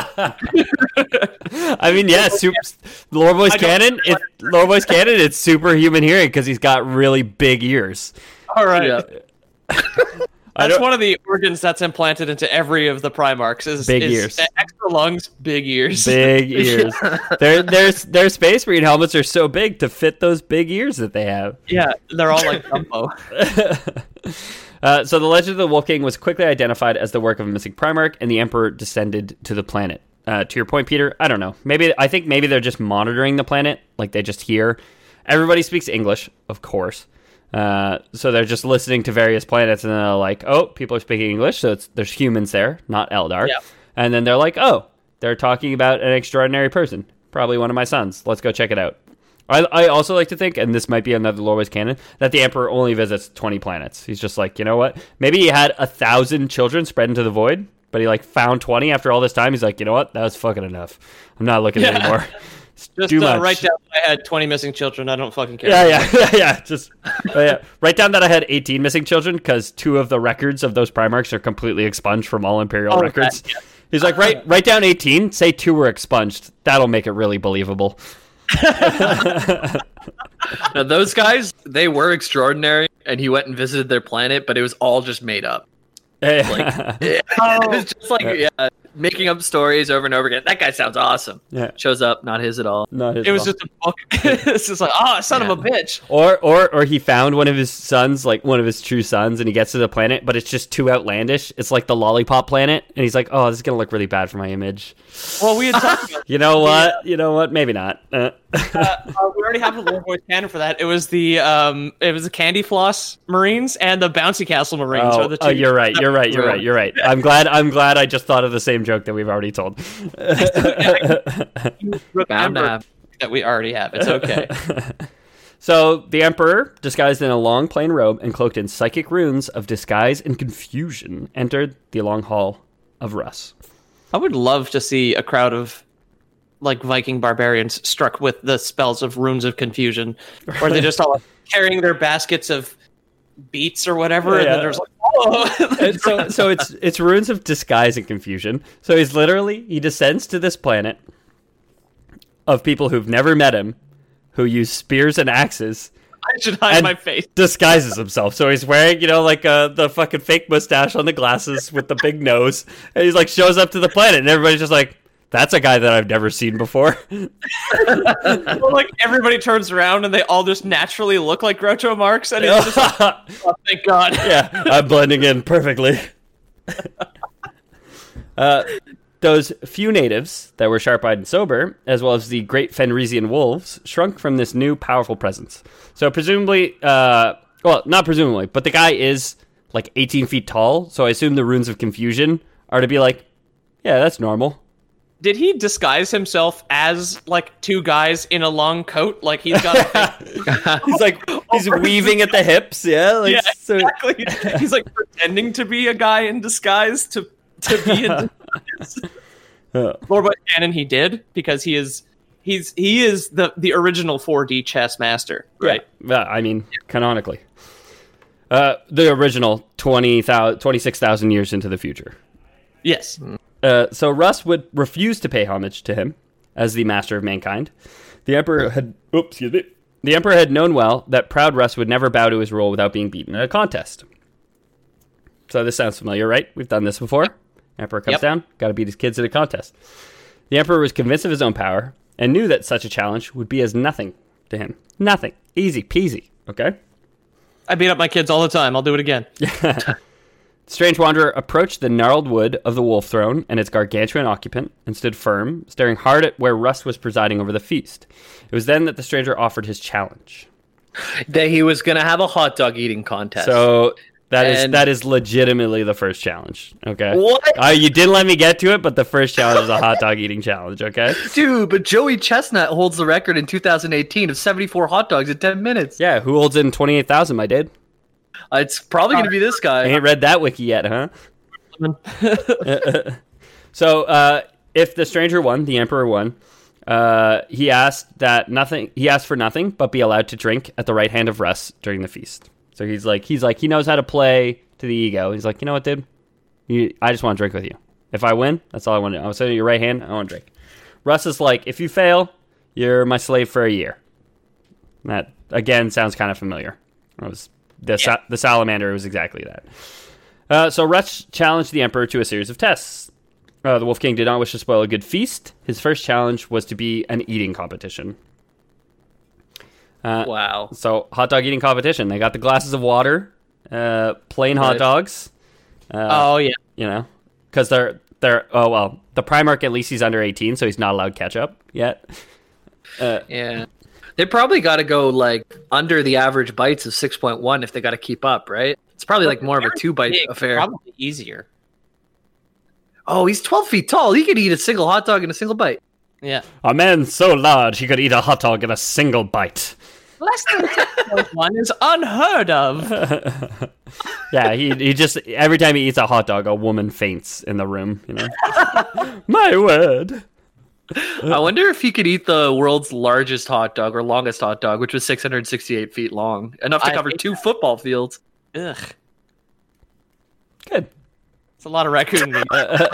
I mean, yeah, Lore Boys canon, it's superhuman hearing because he's got really big ears. All right. Yeah. That's one of the organs that's implanted into every of the Primarchs is ears. Extra lungs, big ears. Big ears. Their Space Marine helmets are so big to fit those big ears that they have. Yeah, they're all like Dumbo. So the legend of the Wolf King was quickly identified as the work of a missing Primarch, and the Emperor descended to the planet. To your point, Peter, I don't know. I think maybe they're just monitoring the planet, they just hear. everybody speaks English, of course. So they're just listening to various planets, and they're like, oh, people are speaking English, so there's humans there, not Eldar. Yeah. And then they're like, oh, they're talking about an extraordinary person, probably one of my sons. Let's go check it out. I also like to think, and this might be another Lore Wars canon, that the Emperor only visits 20 planets. He's just like, you know what? Maybe he had 1,000 children spread into the void, but he found 20 after all this time. He's like, you know what? That was fucking enough. I'm not looking anymore. Just write down I had 20 missing children. I don't fucking care. Yeah. Just write down that I had 18 missing children because 2 of the records of those Primarchs are completely expunged from all Imperial records. Yeah. He's like, write down 18. Say 2 were expunged. That'll make it really believable. Now those guys, they were extraordinary, and he went and visited their planet, but it was all just made up. It was just making up stories over and over again. That guy sounds awesome. Yeah, shows up, not his at all. It was just a book. It's just like, son of a bitch. Or he found one of his sons, like one of his true sons, and he gets to the planet, but it's just too outlandish. It's like the lollipop planet, and he's like, oh, this is gonna look really bad for my image. Well, we had talked about You know what? Maybe not. We already have a Lore Boys canon for that. It was the Candy Floss Marines and the Bouncy Castle Marines. Are the two. You're right. I'm glad I just thought of the same joke that we've already told. Remember that we already have. It's okay. So the Emperor, disguised in a long plain robe and cloaked in psychic runes of disguise and confusion, entered the long hall of Russ. I would love to see a crowd of Viking barbarians struck with the spells of runes of confusion, where they just all carrying their baskets of beets or whatever, and then there's so it's runes of disguise and confusion. So he descends to this planet of people who've never met him, who use spears and axes. I should hide my face. Disguises himself. So he's wearing, the fucking fake mustache on the glasses with the big nose, and he's shows up to the planet, and everybody's just like, that's a guy that I've never seen before. Everybody turns around and they all just naturally look like Groucho Marx, and it's just oh, thank God. Yeah, I'm blending in perfectly. Those few natives that were sharp-eyed and sober, as well as the great Fenrisian wolves, shrunk from this new powerful presence. So presumably, not presumably, but the guy is 18 feet tall, so I assume the runes of confusion are to be yeah, that's normal. Did he disguise himself as 2 guys in a long coat? He's got he's weaving at the hips, yeah? Exactly. He's pretending to be a guy in disguise to be in disguise. Lore Boys canon, he did, because he is the original 4D chess master, right? Yeah, I mean, canonically. The original 26,000 years into the future. Yes. So Russ would refuse to pay homage to him as the master of mankind. The Emperor had known well that proud Russ would never bow to his rule without being beaten in a contest. So this sounds familiar, right? We've done this before. Emperor comes down, got to beat his kids in a contest. The Emperor was convinced of his own power and knew that such a challenge would be as nothing to him. Nothing. Easy peasy, okay? I beat up my kids all the time. I'll do it again. Strange Wanderer approached the gnarled wood of the Wolf Throne and its gargantuan occupant and stood firm, staring hard at where Russ was presiding over the feast. It was then that the stranger offered his challenge. That he was going to have a hot dog eating contest. So that is legitimately the first challenge, okay? What? You didn't let me get to it, but the first challenge is a hot dog eating challenge, okay? Dude, but Joey Chestnut holds the record in 2018 of 74 hot dogs in 10 minutes. Yeah, who holds it in 28,000, my dude? It's probably going to be this guy. I ain't read that wiki yet, huh? So, if the stranger won, the Emperor won, he asked for nothing but be allowed to drink at the right hand of Russ during the feast. So he knows how to play to the ego. He's like, you know what, dude? I just want to drink with you. If I win, that's all I want to do. I was sitting at your right hand, I want to drink. Russ is like, if you fail, you're my slave for a year. That, again, sounds kind of familiar. It was the salamander was exactly that. So Russ challenged the Emperor to a series of tests. The Wolf King did not wish to spoil a good feast. His first challenge was to be an eating competition. Wow. So, hot dog eating competition. They got the glasses of water, plain hot dogs. Because the Primarch, at least he's under 18, so he's not allowed ketchup yet. Yeah. They probably got to go like under the average bites of 6.1 if they got to keep up, right? It's probably like more of a 2-bite affair. Probably easier. Oh, he's 12 feet tall. He could eat a single hot dog in a single bite. Yeah. A man so large he could eat a hot dog in a single bite. Less than 6.1 is unheard of. Yeah, he just every time he eats a hot dog, a woman faints in the room. My word. I wonder if he could eat the world's largest hot dog or longest hot dog, which was 668 feet long, enough to cover 2 football fields. Ugh. Good. It's a lot of raccoon meat.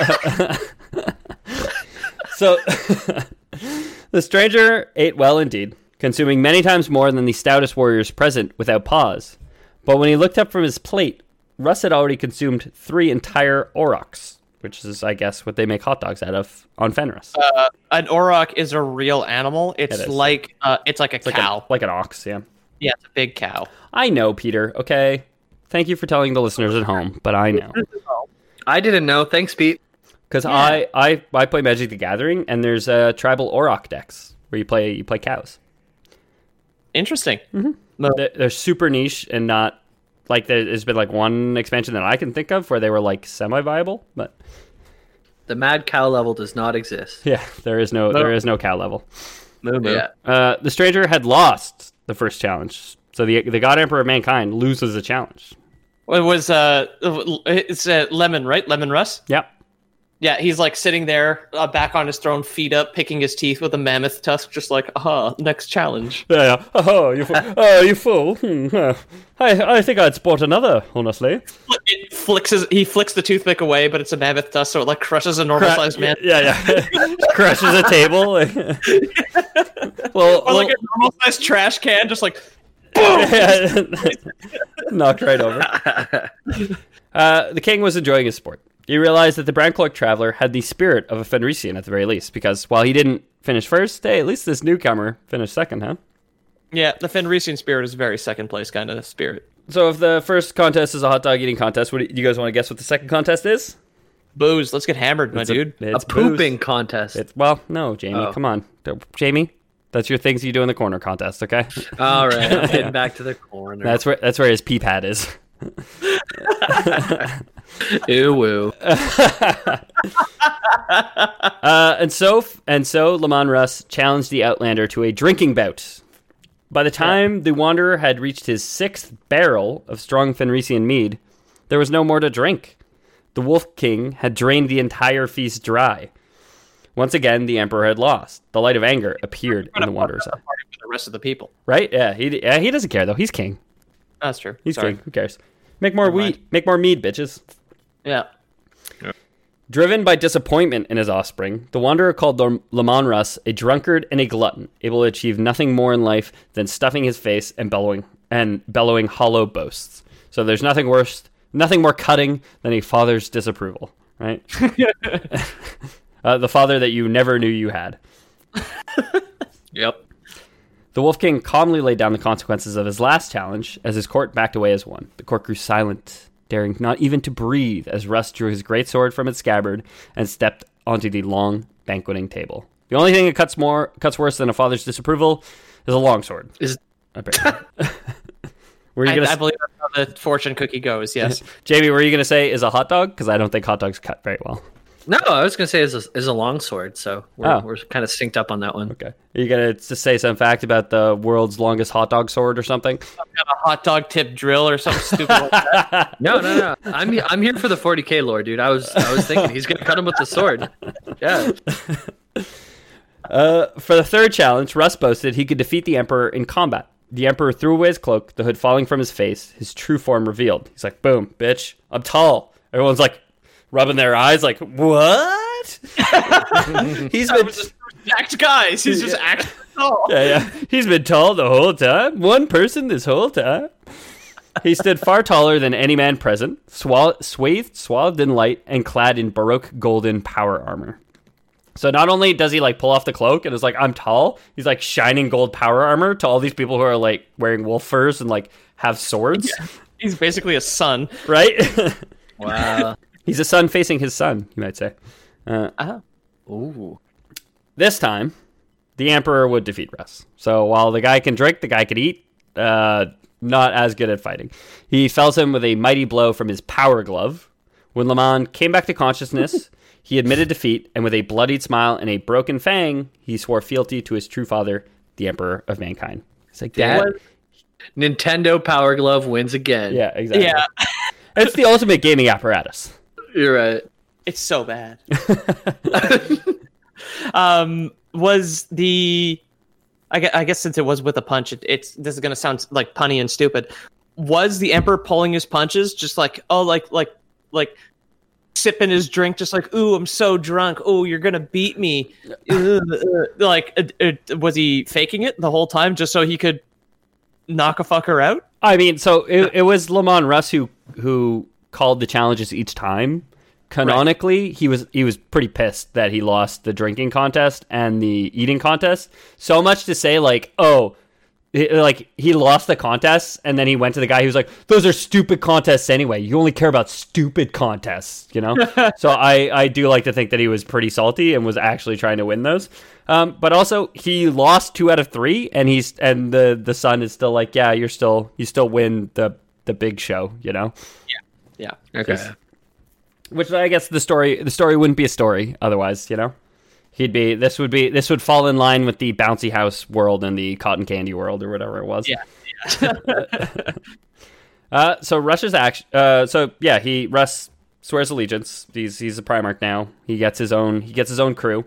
So, the stranger ate well indeed, consuming many times more than the stoutest warriors present without pause. But when he looked up from his plate, Russ had already consumed 3 entire aurochs, which is, I guess, what they make hot dogs out of on Fenris. An auroch is a real animal. It's like a cow. Like an ox, yeah. Yeah, it's a big cow. I know, Peter, okay? Thank you for telling the listeners at home, but I know. I didn't know. Thanks, Pete. Because I play Magic the Gathering, and there's a tribal auroch decks where you play cows. Interesting. Mm-hmm. They're super niche and not like there's been like one expansion that I can think of where they were like semi-viable, but the mad cow level does not exist. Yeah, there is no cow level. Yeah. The stranger had lost the first challenge, so the God Emperor of Mankind loses the challenge. It was it's Lemon, right? Lemon Russ. Yep. Yeah, he's like sitting there, back on his throne, feet up, picking his teeth with a mammoth tusk, just like, next challenge. Yeah. You fool. I think I'd sport another, honestly. He flicks the toothpick away, but it's a mammoth tusk, so it like crushes a normal-sized man. Yeah. Crushes a table. Or like a normal-sized trash can, just like, boom! Knocked right over. The king was enjoying his sport. He realized that the brown cloaked traveler had the spirit of a Fenrisian at the very least, because while he didn't finish first, hey, at least this newcomer finished second, huh? Yeah, the Fenrisian spirit is very second place kind of spirit. So if the first contest is a hot dog eating contest, what do you guys want to guess what the second contest is? Booze. Let's get hammered, my dude. It's a pooping contest. No, Jamie, come on. Jamie, that's your things you do in the corner contest, okay? All right, I'm getting back to the corner. That's where his pee pad is. Ew woo. And so Lamon Russ challenged the Outlander to a drinking bout. By the time the Wanderer had reached his 6th barrel of strong Fenrisian mead, there was no more to drink. The Wolf King had drained the entire feast dry. Once again, the Emperor had lost. The light of anger appeared in the Wanderer's eye. For the rest of the people, right? Yeah, he doesn't care though. He's king. That's true. He's king. Who cares? Make more mead, bitches. Yeah. Driven by disappointment in his offspring, the Wanderer called Lamon Russ a drunkard and a glutton, able to achieve nothing more in life than stuffing his face and bellowing hollow boasts. So there's nothing more cutting than a father's disapproval, right? The father that you never knew you had. Yep. The Wolf King calmly laid down the consequences of his last challenge as his court backed away as one. The court grew silent, daring not even to breathe as Russ drew his greatsword from its scabbard and stepped onto the long banqueting table. The only thing that cuts worse than a father's disapproval is a longsword. I believe that's how the fortune cookie goes, yes. Jamie, were you going to say is a hot dog? Because I don't think hot dogs cut very well. No, I was going to say is a longsword, so we're kind of synced up on that one. Okay. Are you going to just say some fact about the world's longest hot dog sword or something? Some kind of hot dog tip drill or something stupid like that? No. I'm here for the 40K lore, dude. I was thinking he's going to cut him with the sword. Yeah. For the third challenge, Russ boasted he could defeat the Emperor in combat. The Emperor threw away his cloak, the hood falling from his face, his true form revealed. He's like, boom, bitch, I'm tall. Everyone's like, rubbing their eyes like, what? He's been just jacked guys. He's just acting tall. Yeah. He's been tall the whole time. One person this whole time. He stood far taller than any man present, swathed in light and clad in Baroque golden power armor. So not only does he like pull off the cloak and is like, I'm tall, he's like shining gold power armor to all these people who are like wearing wolf furs and like have swords. Yeah. He's basically a sun. Right? Wow. He's a sun facing his son, you might say. Ooh. This time, the Emperor would defeat Russ. So while the guy can drink, the guy can eat. Not as good at fighting. He fells him with a mighty blow from his power glove. When Lamon came back to consciousness, he admitted defeat, and with a bloodied smile and a broken fang, he swore fealty to his true father, the Emperor of Mankind. It's like, Dad... Nintendo Power Glove wins again. Yeah, exactly. Yeah. It's the ultimate gaming apparatus. You're right. It's so bad. Was the... I guess since it was with a punch, this is going to sound like punny and stupid. Was the Emperor pulling his punches just like, oh, like sipping his drink, just like, ooh, I'm so drunk. Oh, you're going to beat me. Was he faking it the whole time just so he could knock a fucker out? I mean, so it was Lamon Russ who called the challenges each time. Canonically, right. he was pretty pissed that he lost the drinking contest and the eating contest. So much to say, like, he lost the contests, and then he went to the guy who was like, "Those are stupid contests anyway. You only care about stupid contests, you know." So I do like to think that he was pretty salty and was actually trying to win those. But also he lost 2 out of 3, and the son is still like, "Yeah, you still win the big show, you know." Yeah. Okay. Which I guess the story wouldn't be a story otherwise, you know. This would fall in line with the bouncy house world and the cotton candy world or whatever it was. Yeah. So Russ's action. Russ swears allegiance. He's a Primarch now. He gets his own crew.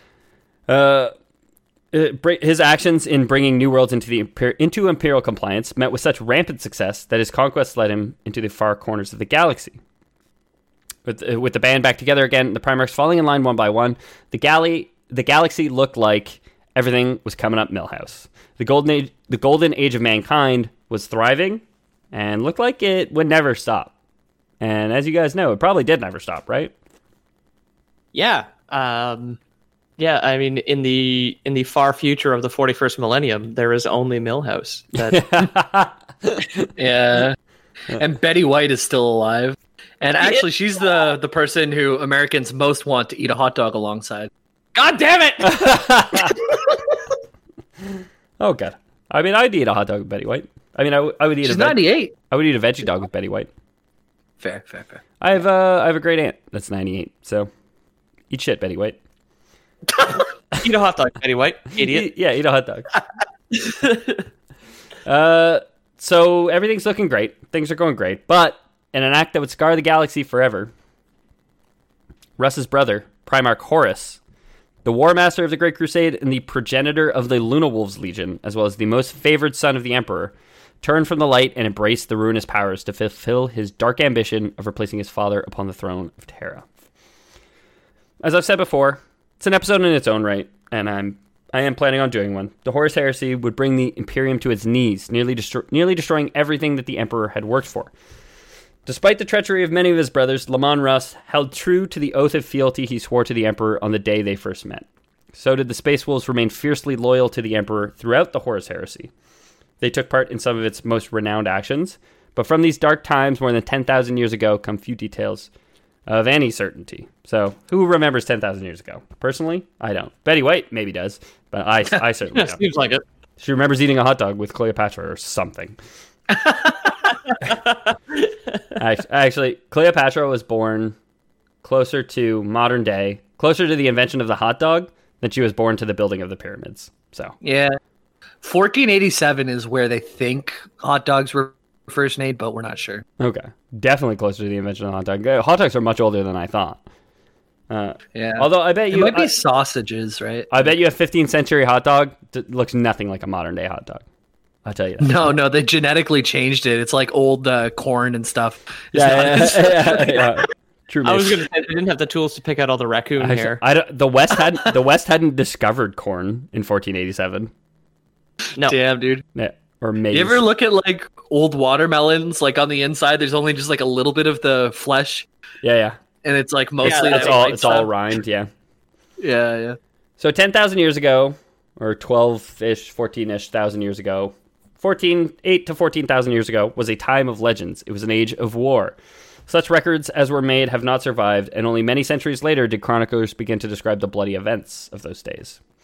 His actions in bringing new worlds into Imperial compliance met with such rampant success that his conquests led him into the far corners of the galaxy. With the band back together again, the Primarchs falling in line one by one, the galaxy looked like everything was coming up Milhouse. The golden age of mankind was thriving and looked like it would never stop. And as you guys know, it probably did never stop, right? Yeah. I mean, in the far future of the 41st millennium, there is only Milhouse. Yeah. And Betty White is still alive. And actually, she's the person who Americans most want to eat a hot dog alongside. God damn it! Oh, God. I mean, I'd eat a hot dog with Betty White. I mean, I would eat She's 98. I would eat a veggie dog with Betty White. Fair. I have a great aunt that's 98, so eat shit, Betty White. Eat a hot dog, Betty White. Idiot. Eat a hot dog. So everything's looking great. Things are going great. But in an act that would scar the galaxy forever, Russ's brother, Primarch Horus, the War Master of the Great Crusade and the progenitor of the Luna Wolves Legion, as well as the most favored son of the Emperor, turned from the light and embraced the ruinous powers to fulfill his dark ambition of replacing his father upon the throne of Terra. As I've said before, it's an episode in its own right, and I am planning on doing one. The Horus Heresy would bring the Imperium to its knees, nearly destroying everything that the Emperor had worked for. Despite the treachery of many of his brothers, Lamon Russ held true to the oath of fealty he swore to the Emperor on the day they first met. So did the Space Wolves remain fiercely loyal to the Emperor throughout the Horus Heresy. They took part in some of its most renowned actions, but from these dark times more than 10,000 years ago come few details of any certainty. So, who remembers 10,000 years ago? Personally, I don't. Betty White maybe does, but I certainly don't. Seems like it. She remembers eating a hot dog with Cleopatra or something. Actually, Cleopatra was born closer to modern day, closer to the invention of the hot dog than she was born to the building of the pyramids. So yeah, 1487 is where they think hot dogs were first made, but we're not sure. Okay, definitely closer to the invention of the hot dog. Hot dogs are much older than I thought. Yeah, although I bet it might be sausages, right? I bet you a 15th century hot dog looks nothing like a modern day hot dog. I'll tell you that. No, they genetically changed it. It's like old corn and stuff. Yeah. True. I was going to say they didn't have the tools to pick out all the raccoon hair. The West hadn't discovered corn in 1487. No, damn, dude. Yeah, or maize. You ever look at like old watermelons? Like on the inside, there's only just like a little bit of the flesh. Yeah. And it's like mostly it's all rind. Yeah. Yeah. So 10,000 years ago, or 12-ish, 14-ish thousand years ago. 8 to 14,000 years ago was a time of legends. It was an age of war. Such records as were made have not survived, and only many centuries later did chroniclers begin to describe the bloody events of those days.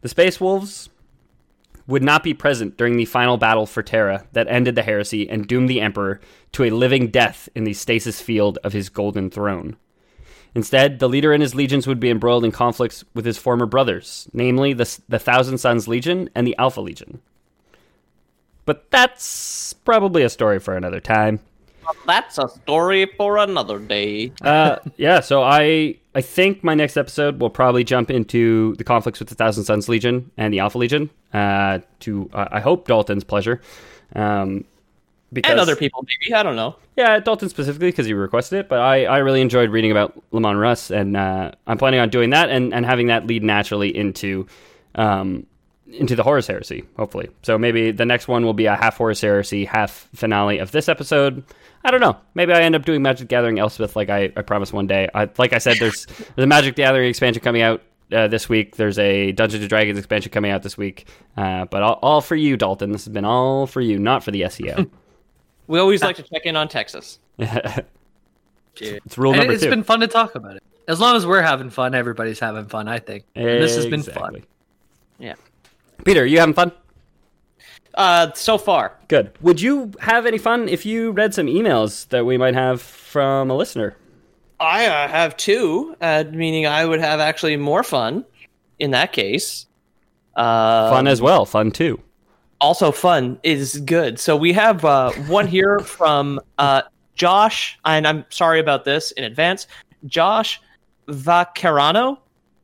The Space Wolves would not be present during the final battle for Terra that ended the heresy and doomed the Emperor to a living death in the stasis field of his golden throne. Instead, the leader and his legions would be embroiled in conflicts with his former brothers, namely the Thousand Sons Legion and the Alpha Legion. But that's probably a story for another time. That's a story for another day. Yeah, so I think my next episode will probably jump into the conflicts with the Thousand Sons Legion and the Alpha Legion, to, I hope, Dalton's pleasure. Because, and other people, maybe. I don't know. Yeah, Dalton specifically, because he requested it, but I really enjoyed reading about Lamon Russ, and I'm planning on doing that and having that lead naturally into the Horus Heresy, hopefully. So maybe the next one will be a half Horus Heresy, half finale of this episode. I don't know. Maybe I end up doing Magic Gathering Elspeth like I promised one day. Like I said, there's a Magic Gathering expansion coming out this week. There's a Dungeons & Dragons expansion coming out this week. But all for you, Dalton. This has been all for you, not for the SEO. We always like to check in on Texas. It's rule number 2. It's been fun to talk about it. As long as we're having fun, everybody's having fun, I think. And this has been fun. Yeah. Peter, are you having fun? So far. Good. Would you have any fun if you read some emails that we might have from a listener? I have 2, meaning I would have actually more fun in that case. Fun as well. Fun too. Also fun is good. So we have one here from Josh, and I'm sorry about this in advance. Josh Vaccarano?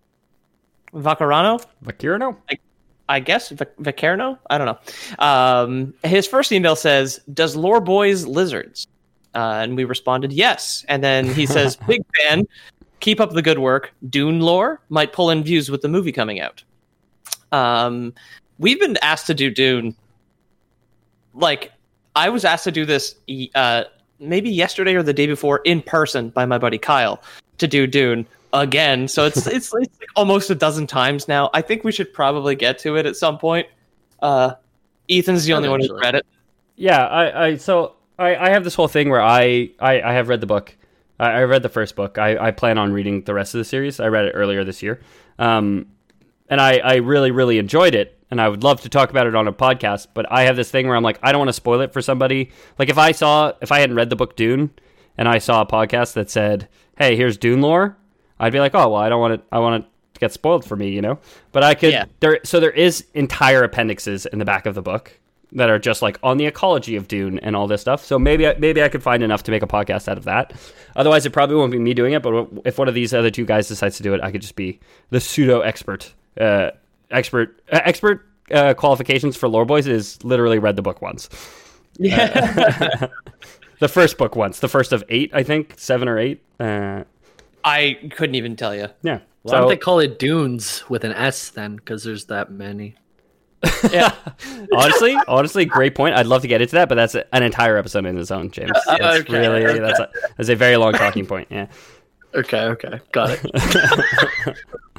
I guess Vacarno. I don't know. His first email says, "Does Lore Boys lizards?" And we responded, "Yes." And then he says, "Big fan. Keep up the good work. Dune lore might pull in views with the movie coming out." We've been asked to do Dune. Like, I was asked to do this maybe yesterday or the day before in person by my buddy Kyle to do Dune again. So it's like almost a dozen times now. I think we should probably get to it at some point. Ethan's the only one who's read it. Yeah, I have this whole thing where I have read the book. I read the first book. I plan on reading the rest of the series. I read it earlier this year. And I really, really enjoyed it. And I would love to talk about it on a podcast. But I have this thing where I'm like, I don't want to spoil it for somebody. Like if I hadn't read the book Dune and I saw a podcast that said, "Hey, here's Dune lore," I'd be like, "Oh, well, I want it to get spoiled for me, you know?" But I could, there is entire appendixes in the back of the book that are just like on the ecology of Dune and all this stuff. So maybe I could find enough to make a podcast out of that. Otherwise, it probably won't be me doing it. But if one of these other 2 guys decides to do it, I could just be the pseudo expert. Expert qualifications for Lore Boys is literally read the book once. Yeah. The first book once. The first of 8, I think, 7 or 8. I couldn't even tell you. Yeah. Why don't they call it Dunes with an S then? Because there's that many. Yeah. honestly, great point. I'd love to get into that, but that's an entire episode in its own, James. That's a very long talking point. Yeah. Okay, got it.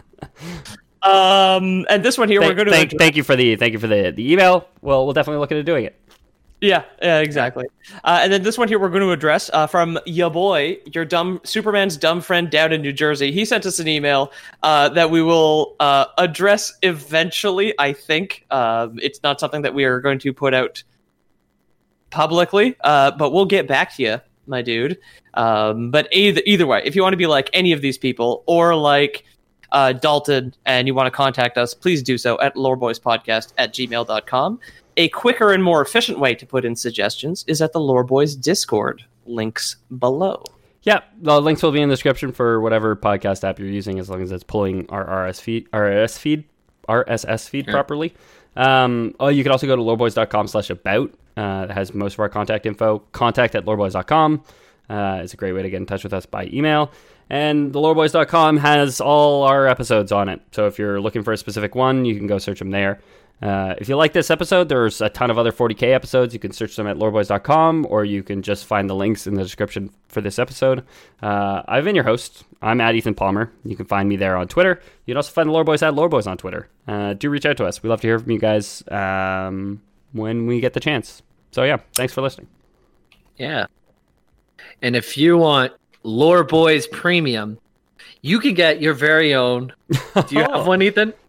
And this one here, we're going to thank you for the email. Well, we'll definitely look into doing it. Yeah, exactly. And then this one here we're going to address from ya boy, your Superman's dumb friend down in New Jersey. He sent us an email that we will address eventually, I think. It's not something that we are going to put out publicly, but we'll get back to you, my dude. But either way, if you want to be like any of these people or like Dalton and you want to contact us, please do so at loreboyspodcast@gmail.com. A quicker and more efficient way to put in suggestions is at the Lore Boys Discord. Links below. Yeah, the links will be in the description for whatever podcast app you're using, as long as it's pulling our RSS feed properly. You can also go to loreboys.com/about. That has most of our contact info. Contact@loreboys.com is a great way to get in touch with us by email. And the loreboys.com has all our episodes on it. So if you're looking for a specific one, you can go search them there. If you like this episode, there's a ton of other 40K episodes. You can search them at loreboys.com, or you can just find the links in the description for this episode. I've been your host. I'm at Ethan Palmer. You can find me there on Twitter. You can also find the Loreboys at Loreboys on Twitter. Do reach out to us. We love to hear from you guys when we get the chance. So yeah, thanks for listening. Yeah. And if you want Lore Boys Premium, you can get your very own. Do you have one, Ethan?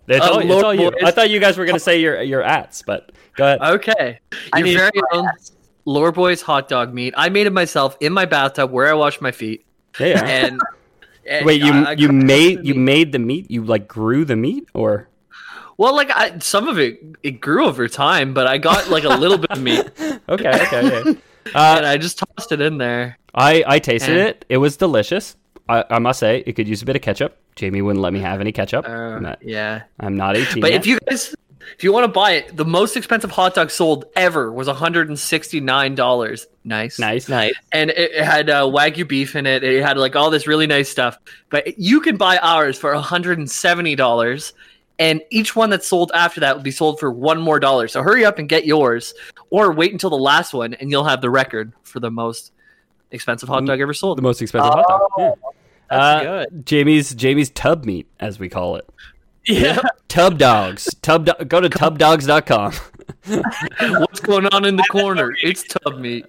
It's all you. Boys. I thought you guys were going to say your ats, but go ahead. Okay. Your very own Lore Boys hot dog meat. I made it myself in my bathtub where I wash my feet. Yeah. And wait, you made the meat? You like grew the meat, or? Well, like some of it grew over time, but I got like a little bit of meat. Okay. And I just tossed it in there. I tasted it. It was delicious. I must say, it could use a bit of ketchup. Jamie wouldn't let me have any ketchup. Yeah. I'm not 18 But yet. if you want to buy it, the most expensive hot dog sold ever was $169. Nice. And it had Wagyu beef in it. It had like all this really nice stuff. But you can buy ours for $170. And each one that's sold after that will be sold for $1 more. So hurry up and get yours, or wait until the last one, and you'll have the record for the most expensive hot dog ever sold. The most expensive hot dog. Yeah. That's good. Jamie's tub meat, as we call it. Yeah. Tub dogs. Go to tubdogs.com. What's going on in the corner? It's tub meat.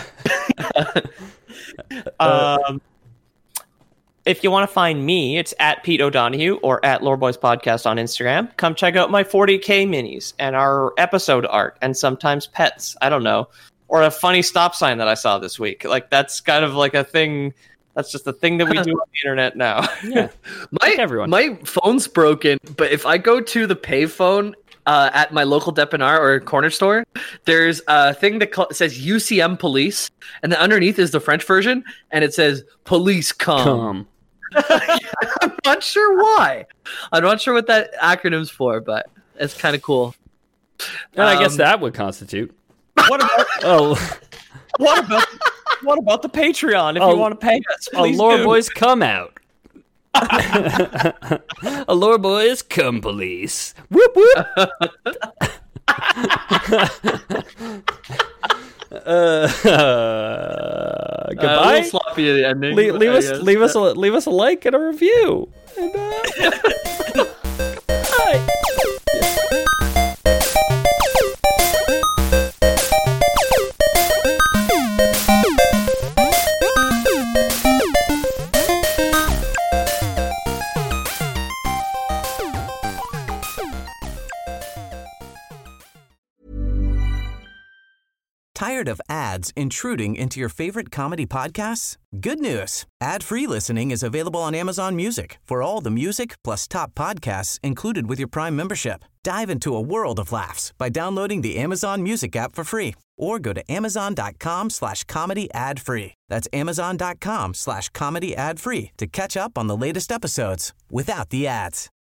If you want to find me, it's at Pete O'Donohue or at Lore Boys Podcast on Instagram. Come check out my 40K minis and our episode art, and sometimes pets. I don't know. Or a funny stop sign that I saw this week. Like, that's kind of like a thing. That's just a thing that we do on the internet now. Yeah. My phone's broken, but if I go to the payphone at my local Depannard or corner store, there's a thing that says UCM Police, and then underneath is the French version, and it says Police Come. I'm not sure why. I'm not sure what that acronym's for, but it's kind of cool. And I guess that would constitute. What about the Patreon? If you want to pay us, please Lore do. Boys come out. A Lore Boys come police. Whoop whoop. Goodbye. A little sloppy at the ending. Leave us a like and a review. And, bye. Tired of ads intruding into your favorite comedy podcasts? Good news. Ad-free listening is available on Amazon Music for all the music plus top podcasts included with your Prime membership. Dive into a world of laughs by downloading the Amazon Music app for free or go to amazon.com/comedy ad-free. That's amazon.com/comedy ad-free to catch up on the latest episodes without the ads.